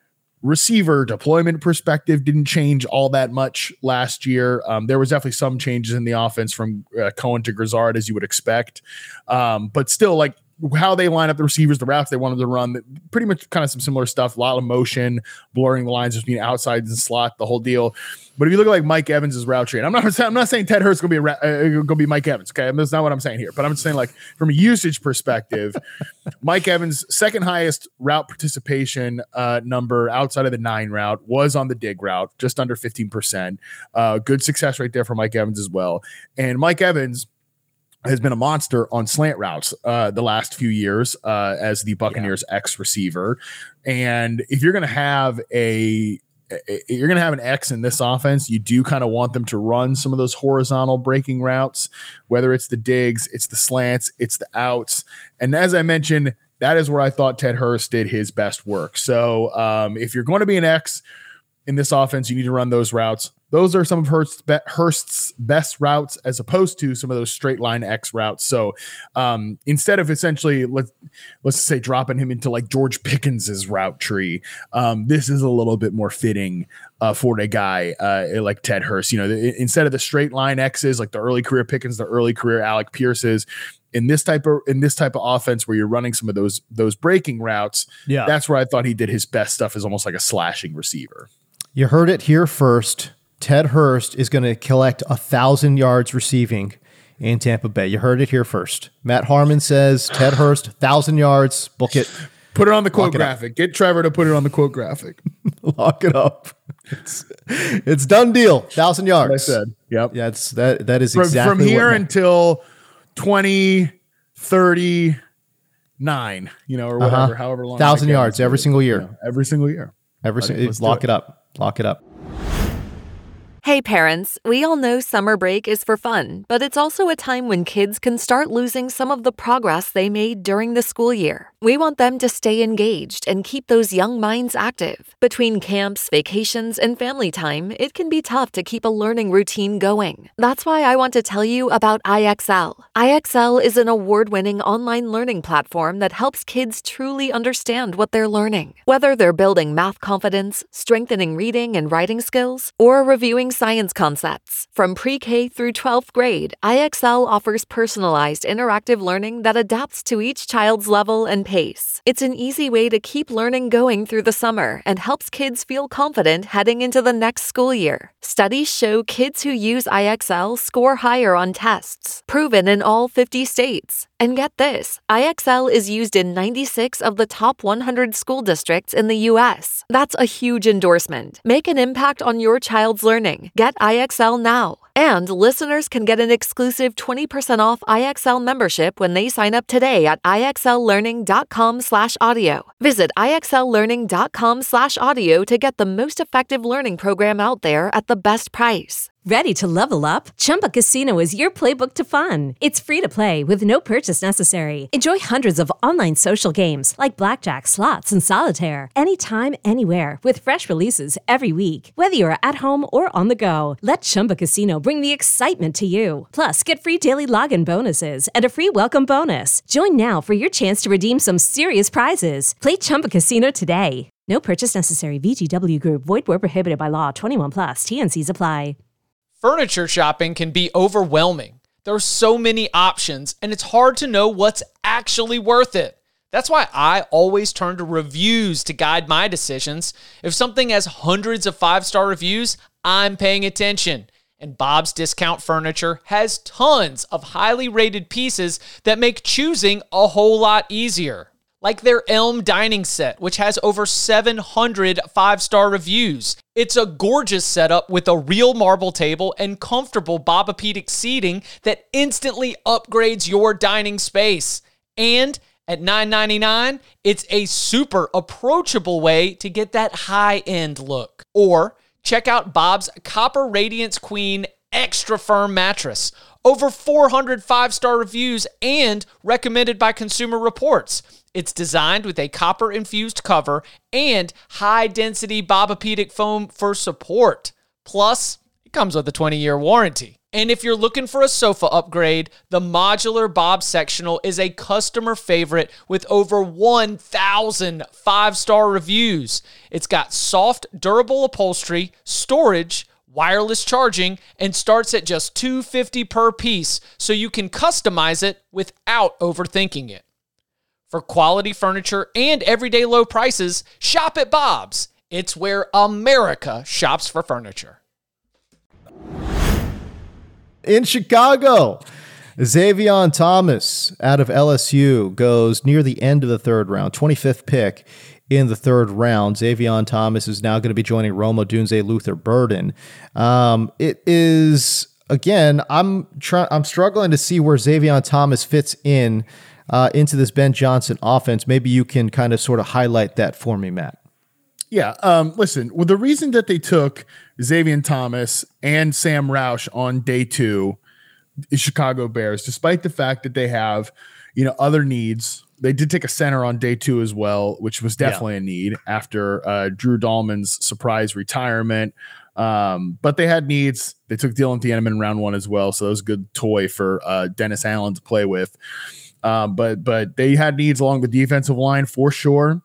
receiver deployment perspective didn't change all that much last year. Um, there was definitely some changes in the offense from uh, Cohen to Grizzard, as you would expect. Um, but still, like how they line up the receivers, the routes they wanted to run, pretty much kind of some similar stuff, a lot of motion, blurring the lines between outside and slot, the whole deal. But if you look at like Mike Evans' route tree, and I'm not, I'm not saying Ted Hurst is going to be a, uh, going to be Mike Evans. Okay. That's not what I'm saying here, but I'm just saying like from a usage perspective, Mike Evans' second highest route participation uh, number outside of the nine route was on the dig route, just under fifteen percent. Uh, good success rate there for Mike Evans as well. And Mike Evans has been a monster on slant routes uh, the last few years uh, as the Buccaneers yeah. X receiver. And if you're going to have a, you're going to have an X in this offense, you do kind of want them to run some of those horizontal breaking routes, whether it's the digs, it's the slants, it's the outs. And as I mentioned, that is where I thought Ted Hurst did his best work. So um, if you're going to be an X in this offense, you need to run those routes. Those are some of Hurst's, be- Hurst's best routes as opposed to some of those straight line X routes. So um, instead of essentially, let's, let's say dropping him into like George Pickens's route tree, um, this is a little bit more fitting uh, for a guy uh, like Ted Hurst. You know, the, instead of the straight line X's, like the early career Pickens, the early career Alec Pierce's, in this type of in this type of offense where you're running some of those those breaking routes, yeah, that's where I thought he did his best stuff, is almost like a slashing receiver. You heard it here first. Ted Hurst is going to collect a thousand yards receiving in Tampa Bay. You heard it here first. Matt Harmon says Ted Hurst, thousand yards. Book it. Put it on the quote graphic. Get Trevor to put it on the quote graphic. Lock it up. It's, it's done deal. Thousand yards. I said. Yep. Yeah, it's that. That is from, exactly from here what until twenty thirty-nine. You know, or whatever. Uh-huh. However long. Thousand yards every single year. You know, every single year. Every single. Lock it up. Lock it up. Hey parents, we all know summer break is for fun, but it's also a time when kids can start losing some of the progress they made during the school year. We want them to stay engaged and keep those young minds active. Between camps, vacations, and family time, it can be tough to keep a learning routine going. That's why I want to tell you about I X L. I X L is an award-winning online learning platform that helps kids truly understand what they're learning. Whether they're building math confidence, strengthening reading and writing skills, or reviewing science concepts. From pre-K through twelfth grade, I X L offers personalized interactive learning that adapts to each child's level and pace. It's an easy way to keep learning going through the summer and helps kids feel confident heading into the next school year. Studies show kids who use I X L score higher on tests, proven in all fifty states. And get this, I X L is used in ninety-six of the top one hundred school districts in the U S. That's a huge endorsement. Make an impact on your child's learning. Get I X L now. And listeners can get an exclusive twenty percent off I X L membership when they sign up today at IXLlearning.com slash audio. Visit IXLlearning.com slash audio to get the most effective learning program out there at the best price. Ready to level up? Chumba Casino is your playbook to fun. It's free to play with no purchase necessary. Enjoy hundreds of online social games like blackjack, slots, and solitaire anytime, anywhere with fresh releases every week. Whether you're at home or on the go, let Chumba Casino bring the excitement to you. Plus, get free daily login bonuses and a free welcome bonus. Join now for your chance to redeem some serious prizes. Play Chumba Casino today. No purchase necessary. V G W Group. Void where prohibited by law. twenty-one plus. T N Cs apply. Furniture shopping can be overwhelming. There are so many options, and it's hard to know what's actually worth it. That's why I always turn to reviews to guide my decisions. If something has hundreds of five-star reviews, I'm paying attention. And Bob's Discount Furniture has tons of highly rated pieces that make choosing a whole lot easier. Like their Elm dining set, which has over seven hundred five-star reviews. It's a gorgeous setup with a real marble table and comfortable Bobapedic seating that instantly upgrades your dining space. And at nine ninety-nine, it's a super approachable way to get that high-end look. Or check out Bob's Copper Radiance Queen Extra Firm Mattress. Over four hundred five-star reviews and recommended by Consumer Reports. It's designed with a copper-infused cover and high-density Bobapedic foam for support. Plus, it comes with a twenty-year warranty. And if you're looking for a sofa upgrade, the modular Bob Sectional is a customer favorite with over one thousand five-star reviews. It's got soft, durable upholstery, storage, wireless charging, and starts at just two hundred fifty dollars per piece, so you can customize it without overthinking it. For quality furniture and everyday low prices, shop at Bob's. It's where America shops for furniture. In Chicago, Xavier Thomas out of L S U goes near the end of the third round, twenty-fifth pick in the third round. Xavier Thomas is now going to be joining Rome Odunze, Luther Burden. Um, it is, again, I'm trying, I'm struggling to see where Xavier Thomas fits in uh, into this Ben Johnson offense. Maybe you can kind of sort of highlight that for me, Matt. Yeah. Um, listen, well, the reason that they took Xavier Thomas and Sam Roush on day two is Chicago Bears, despite the fact that they have, you know, other needs. They did take a center on day two as well, which was definitely yeah. a need after uh, Drew Dahlman's surprise retirement. Um, but they had needs. They took Dylan Thieneman in round one as well, so that was a good toy for uh, Dennis Allen to play with. Um, but but they had needs along the defensive line for sure.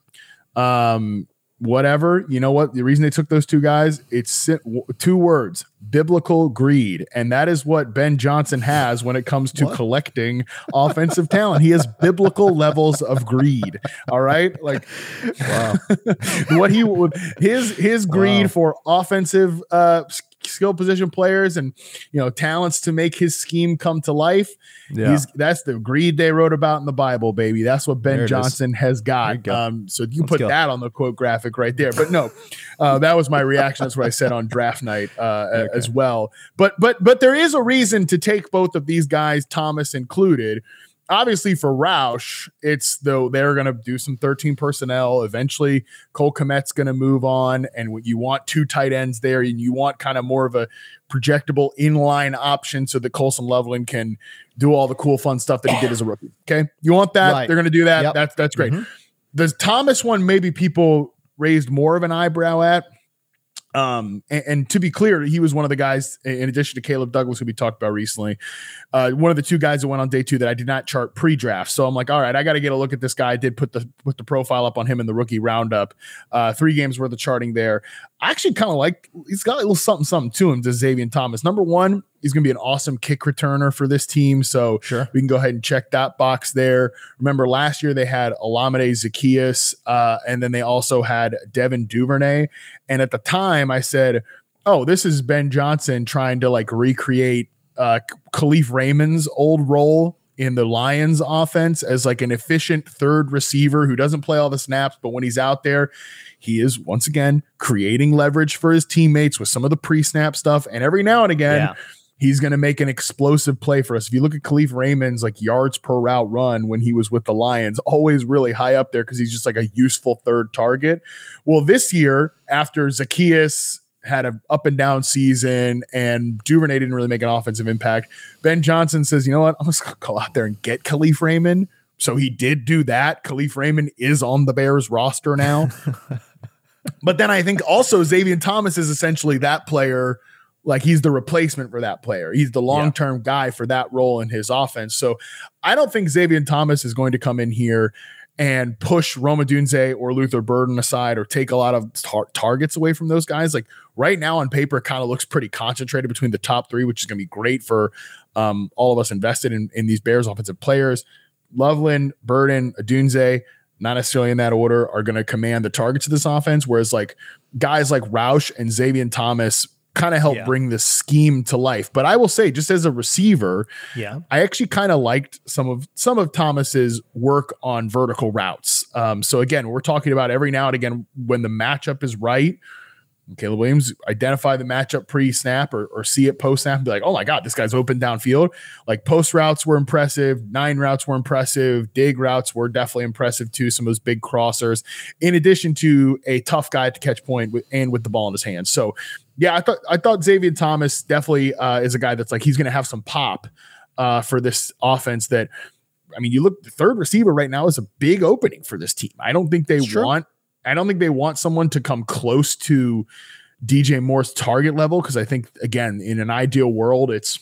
Um, whatever, you know what? The reason they took those two guys, it's two words: biblical greed. And that is what Ben Johnson has when it comes to what? collecting offensive talent. He has biblical levels of greed. All right. Like, wow. what he would, his, his greed wow. for offensive, uh, skill position players and, you know, talents to make his scheme come to life. Yeah. He's, that's the greed they wrote about in the Bible, baby. That's what Ben Johnson is. has got. Go. Um, so you Let's put go. that on the quote graphic right there. But no, uh, that was my reaction. That's what I said on draft night uh, okay. as well. But but but there is a reason to take both of these guys, Thomas included. Obviously, for Roush, it's though they're going to do some thirteen personnel. Eventually, Cole Kmet's going to move on, and you want two tight ends there, and you want kind of more of a projectable inline option so that Colson Loveland can do all the cool, fun stuff that he did as a rookie. Okay, you want that? Right. They're going to do that. Yep. That's that's great. Mm-hmm. The Thomas one, maybe people raised more of an eyebrow at. Um, and, and to be clear, he was one of the guys, in addition to Caleb Douglas, who we talked about recently, uh, one of the two guys that went on day two that I did not chart pre-draft. So I'm like, all right, I got to get a look at this guy. I did put the put the profile up on him in the rookie roundup. Uh, three games worth of charting there. I actually kind of like, he's got a little something, something to him, to Xavier Thomas. Number one, he's going to be an awesome kick returner for this team. So sure. we can go ahead and check that box there. Remember last year they had Olamide Zaccheaus, uh, and then they also had Devin Duvernay. And at the time I said, oh, this is Ben Johnson trying to like recreate uh, Khalif Raymond's old role in the Lions offense as like an efficient third receiver who doesn't play all the snaps, but when he's out there, he is once again creating leverage for his teammates with some of the pre-snap stuff. And every now and again, yeah. He's going to make an explosive play for us. If you look at Khalif Raymond's like yards per route run when he was with the Lions, always really high up there because he's just like a useful third target. Well, this year, after Zacchaeus had an up and down season and Duvernay didn't really make an offensive impact, Ben Johnson says, you know what, I'm just going to go out there and get Khalif Raymond. So he did do that. Khalif Raymond is on the Bears roster now. But then I think also Xavier Thomas is essentially that player. Like he's the replacement for that player. He's the long-term yeah. guy for that role in his offense. So I don't think Xavier Thomas is going to come in here and push Rome Odunze or Luther Burden aside or take a lot of tar- targets away from those guys. Like right now on paper, it kind of looks pretty concentrated between the top three, which is going to be great for um, all of us invested in, in these Bears offensive players. Loveland, Burden, Odunze, not necessarily in that order, are going to command the targets of this offense. Whereas like guys like Roush and Xavier Thomas kind of help yeah. bring the scheme to life. But I will say, just as a receiver, yeah, I actually kind of liked some of some of Thomas's work on vertical routes. Um, so again, we're talking about every now and again when the matchup is right. Caleb Williams identify the matchup pre-snap or, or see it post-snap and be like, oh my God, this guy's open downfield. Like post routes were impressive. Nine routes were impressive. Dig routes were definitely impressive too. Some of those big crossers, in addition to a tough guy to catch point with, and with the ball in his hands. So yeah, I thought, I thought Xavier Thomas definitely uh, is a guy that's like, he's going to have some pop uh, for this offense that, I mean, you look, the third receiver right now is a big opening for this team. I don't think they sure. want, I don't think they want someone to come close to D J Moore's target level. Cause I think again, in an ideal world, it's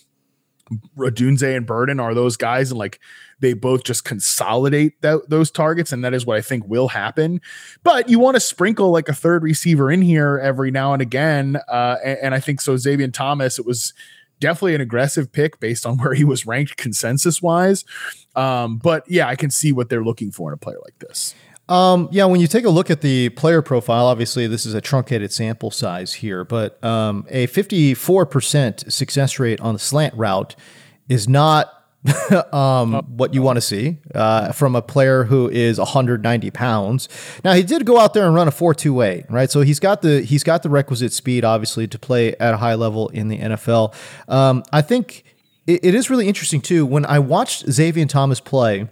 Odunze and Burden are those guys. And like, they both just consolidate that, those targets. And that is what I think will happen. But you want to sprinkle like a third receiver in here every now and again. Uh, and, and I think so Xavier Thomas, it was definitely an aggressive pick based on where he was ranked consensus wise. Um, but yeah, I can see what they're looking for in a player like this. Um, yeah, when you take a look at the player profile, obviously this is a truncated sample size here, but um, a fifty-four percent success rate on the slant route is not um, what you want to see uh, from a player who is one hundred ninety pounds. Now, he did go out there and run a four two eight, right? So he's got the he's got the requisite speed, obviously, to play at a high level in the N F L. Um, I think it, it is really interesting, too. When I watched Xavier Thomas play,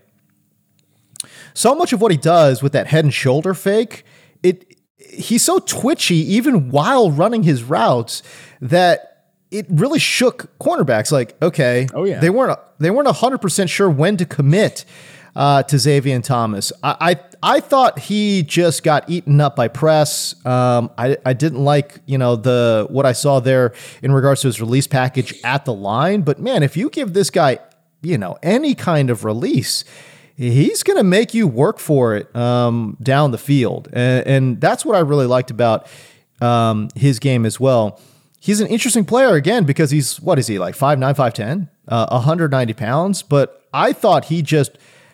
so much of what he does with that head and shoulder fake, it he's so twitchy even while running his routes that it really shook cornerbacks. Like, okay, oh yeah, they weren't they weren't one hundred percent sure when to commit uh, to Xavier Thomas. I, I I thought he just got eaten up by press. Um, I I didn't like you know the what I saw there in regards to his release package at the line. But man, if you give this guy you know any kind of release, he's going to make you work for it um, down the field. And, and that's what I really liked about um, his game as well. He's an interesting player, again, because he's, what is he, like five nine, five ten, uh, one hundred ninety pounds. But I thought he just,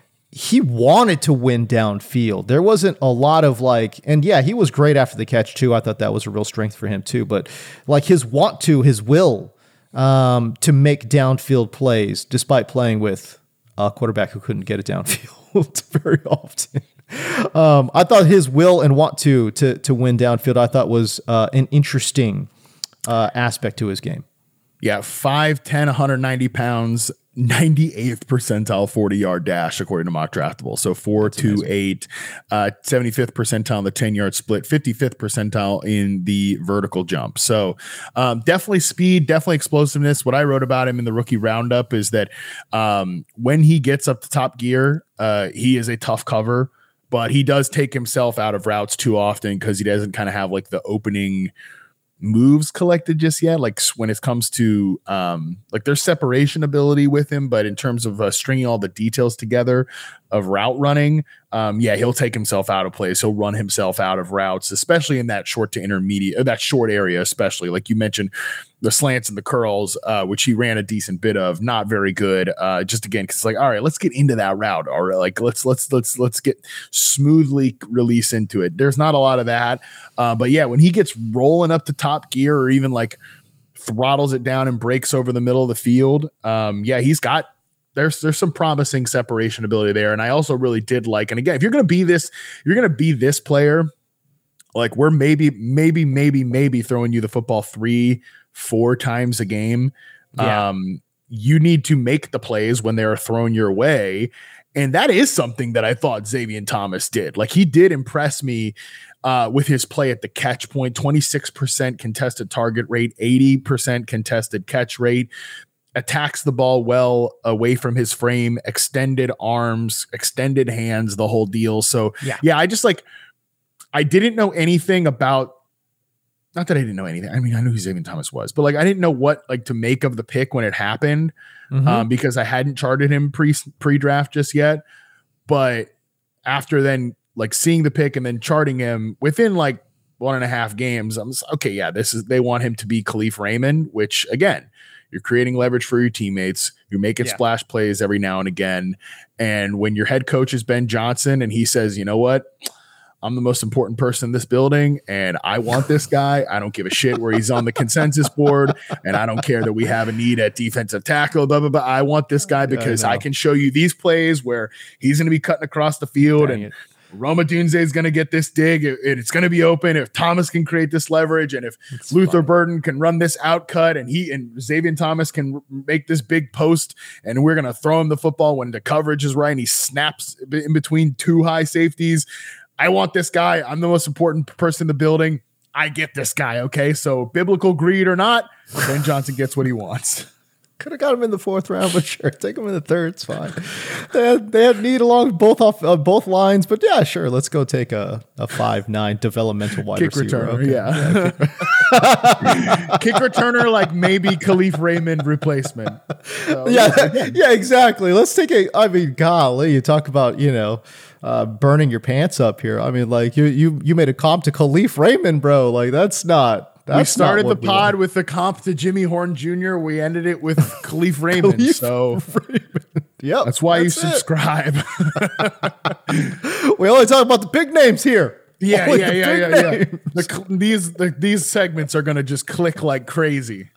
he wanted to win downfield. There wasn't a lot of like, and yeah, he was great after the catch too. I thought that was a real strength for him too. But like his want to, his will um, to make downfield plays, despite playing with a quarterback who couldn't get it downfield very often. Um, I thought his will and want to to to win downfield, I thought was uh, an interesting uh, aspect to his game. Yeah, five ten, one hundred ninety pounds, ninety-eighth percentile forty-yard dash, according to Mock Draftable. So four two eight, uh, seventy-fifth percentile in the ten-yard split, fifty-fifth percentile in the vertical jump. So um, definitely speed, definitely explosiveness. What I wrote about him in the rookie roundup is that um, when he gets up to top gear, uh, he is a tough cover, but he does take himself out of routes too often because he doesn't kind of have like the opening moves collected just yet. Like when it comes to um like there's separation ability with him, but in terms of uh, stringing all the details together of route running, um yeah, he'll take himself out of plays. He'll run himself out of routes, especially in that short to intermediate, or that short area, especially like you mentioned, the slants and the curls, uh, which he ran a decent bit of. Not very good. Uh, just again, because it's like, all right, let's get into that route. All right, like let's let's let's let's get smoothly release into it. There's not a lot of that, uh, but yeah, when he gets rolling up to top gear, or even like throttles it down and breaks over the middle of the field, um, yeah, he's got. There's there's some promising separation ability there, and I also really did like. And again, if you're gonna be this, if you're gonna be this player, like we're maybe maybe maybe maybe throwing you the football three. four times a game. Yeah. Um, you need to make the plays when they're thrown your way. And that is something that I thought Xavier Thomas did. Like, he did impress me uh, with his play at the catch point, twenty-six percent contested target rate, eighty percent contested catch rate, attacks the ball well away from his frame, extended arms, extended hands, the whole deal. So yeah, yeah I just like, I didn't know anything about, not that I didn't know anything. I mean, I knew who Xavier Thomas was, but like, I didn't know what like to make of the pick when it happened, mm-hmm. um, because I hadn't charted him pre pre-draft just yet. But after then, like seeing the pick and then charting him within like one and a half games, I'm just, okay, yeah, this is, they want him to be Khalif Raymond, which again, you're creating leverage for your teammates. You're making yeah. splash plays every now and again. And when your head coach is Ben Johnson and he says, you know what, I'm the most important person in this building and I want this guy. I don't give a shit where he's on the consensus board and I don't care that we have a need at defensive tackle, blah, blah, blah. I want this guy because I, I can show you these plays where he's going to be cutting across the field. Dang and it. Roma Dunze is going to get this dig. It, it's going to be open. If Thomas can create this leverage and if it's Luther fun. Burden can run this out cut and he and Xavier Thomas can make this big post and we're going to throw him the football when the coverage is right and he snaps in between two high safeties. I want this guy. I'm the most important person in the building. I get this guy. Okay. So biblical greed or not, Ben Johnson gets what he wants. Could have got him in the fourth round, but sure, take him in the third. It's fine. They had, they had need along both off uh, both lines, but yeah, sure. Let's go take a a five nine developmental wide kick receiver. Returner, okay. yeah, yeah kick, kick returner, like maybe Khalif Raymond replacement. So, yeah, yeah, yeah, exactly. Let's take a. I mean, golly, you talk about you know. Uh, burning your pants up here. I mean, like you you you made a comp to Khalif Raymond, bro. Like that's not. That's we started not the pod with the comp to Jimmy Horn Junior We ended it with Khalif Raymond. Khalif so Raymond. Yep, that's why that's you subscribe. We only talk about the big names here. Yeah, only yeah, yeah, yeah, yeah. The, these the, these segments are gonna just click like crazy.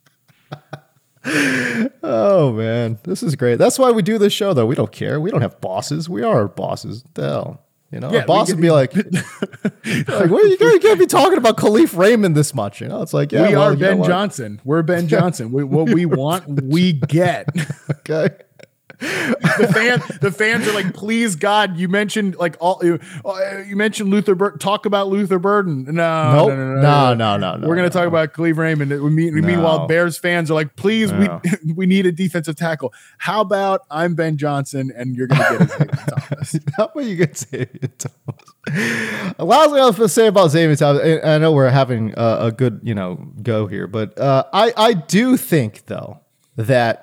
Oh man, this is great. That's why we do this show, though. We don't care. We don't have bosses. We are our bosses. The hell, you know. Yeah, a boss would be like, like, well, you, you can't be talking about Khalif Raymond this much. You know, it's like, yeah, we well, are Ben Johnson. We're Ben Johnson. we, what we want, we get. Okay. the fan, the fans are like, please God, you mentioned like all you, you mentioned Luther Burden. Talk about Luther Burden. No, nope. no, no, no, no, no, no, no. We're gonna no. talk about Khalif Raymond. Me, no. Meanwhile, Bears fans are like, please, no. we we need a defensive tackle. How about I'm Ben Johnson and you're gonna get Xavier Thomas? How about you get Xavier Thomas? Last thing I was going to say about Xavier Thomas, I know we're having a, a good you know go here, but uh, I I do think though that.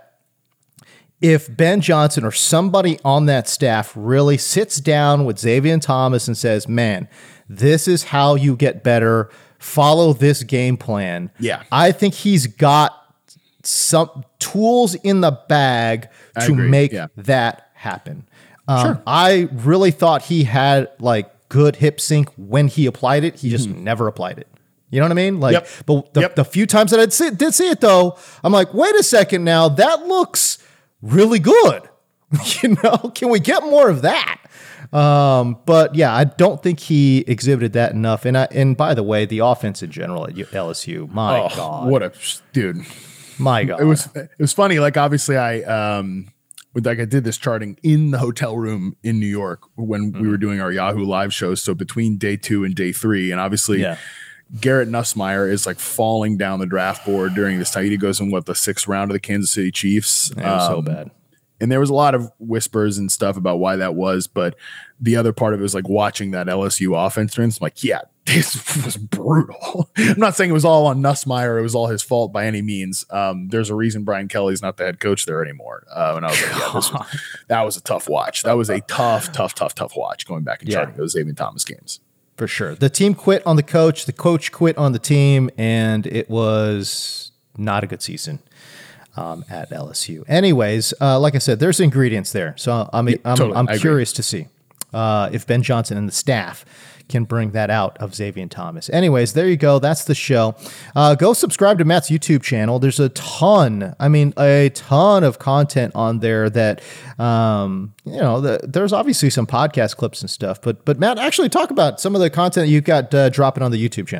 If Ben Johnson or somebody on that staff really sits down with Xavier Thomas and says, man, this is how you get better, follow this game plan. Yeah. I think he's got some tools in the bag I to agree. make yeah. that happen. Um, sure. I really thought he had like good hip sync when he applied it. He just mm-hmm. never applied it. You know what I mean? Like, yep. but the, yep. the few times that I see, did see it though, I'm like, wait a second now, that looks really good. You know, can we get more of that? Um, but yeah, I don't think he exhibited that enough. And I, and by the way, the offense in general at L S U, my oh, God, what a dude, my God. It was, it was funny. Like, obviously I, um, like I did this charting in the hotel room in New York when mm. we were doing our Yahoo live shows. So between day two and day three, and obviously yeah. Garrett Nussmeier is like falling down the draft board during this time. He goes in what the sixth round of the Kansas City Chiefs. That was um, so bad. And there was a lot of whispers and stuff about why that was. But the other part of it was like watching that L S U offense. And I'm like, yeah, this was brutal. I'm not saying it was all on Nussmeier. It was all his fault by any means. Um, there's a reason Brian Kelly's not the head coach there anymore. Uh, and I was like, yeah, this was, that was a tough watch. That was a tough, tough, tough, tough watch going back and yeah. charting those Xavier Thomas games. For sure. The team quit on the coach. The coach quit on the team. And it was not a good season um, at L S U. Anyways, uh, like I said, there's ingredients there. So I mean, yeah, I'm, totally. I'm curious to see uh, if Ben Johnson and the staff can bring that out of Xavier Thomas. Anyways, there you go. That's the show. Uh, go subscribe to Matt's YouTube channel. There's a ton, I mean, a ton of content on there that, um, you know, the, there's obviously some podcast clips and stuff, but, but Matt, actually talk about some of the content that you've got uh, dropping on the YouTube channel.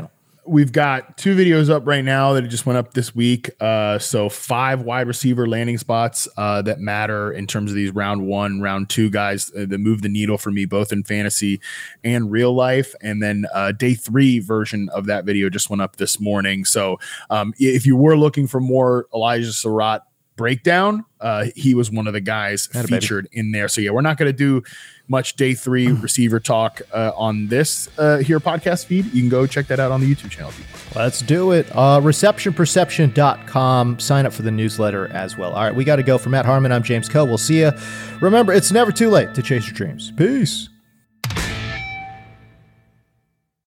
we've got two videos up right now that just went up this week. Uh, so five wide receiver landing spots uh, that matter in terms of these round one, round two guys uh, that move the needle for me, both in fantasy and real life. And then uh, day three version of that video just went up this morning. So um, if you were looking for more Elijah Surratt breakdown, uh, he was one of the guys Atta featured baby. in there. So yeah, we're not going to do much day three receiver talk uh, on this uh, here podcast feed. You can go check that out on the YouTube channel. Let's do it. Uh, reception perception dot com. Sign up for the newsletter as well. All right, we got to go. For Matt Harmon, I'm James Coe. We'll see you. Remember, it's never too late to chase your dreams. Peace.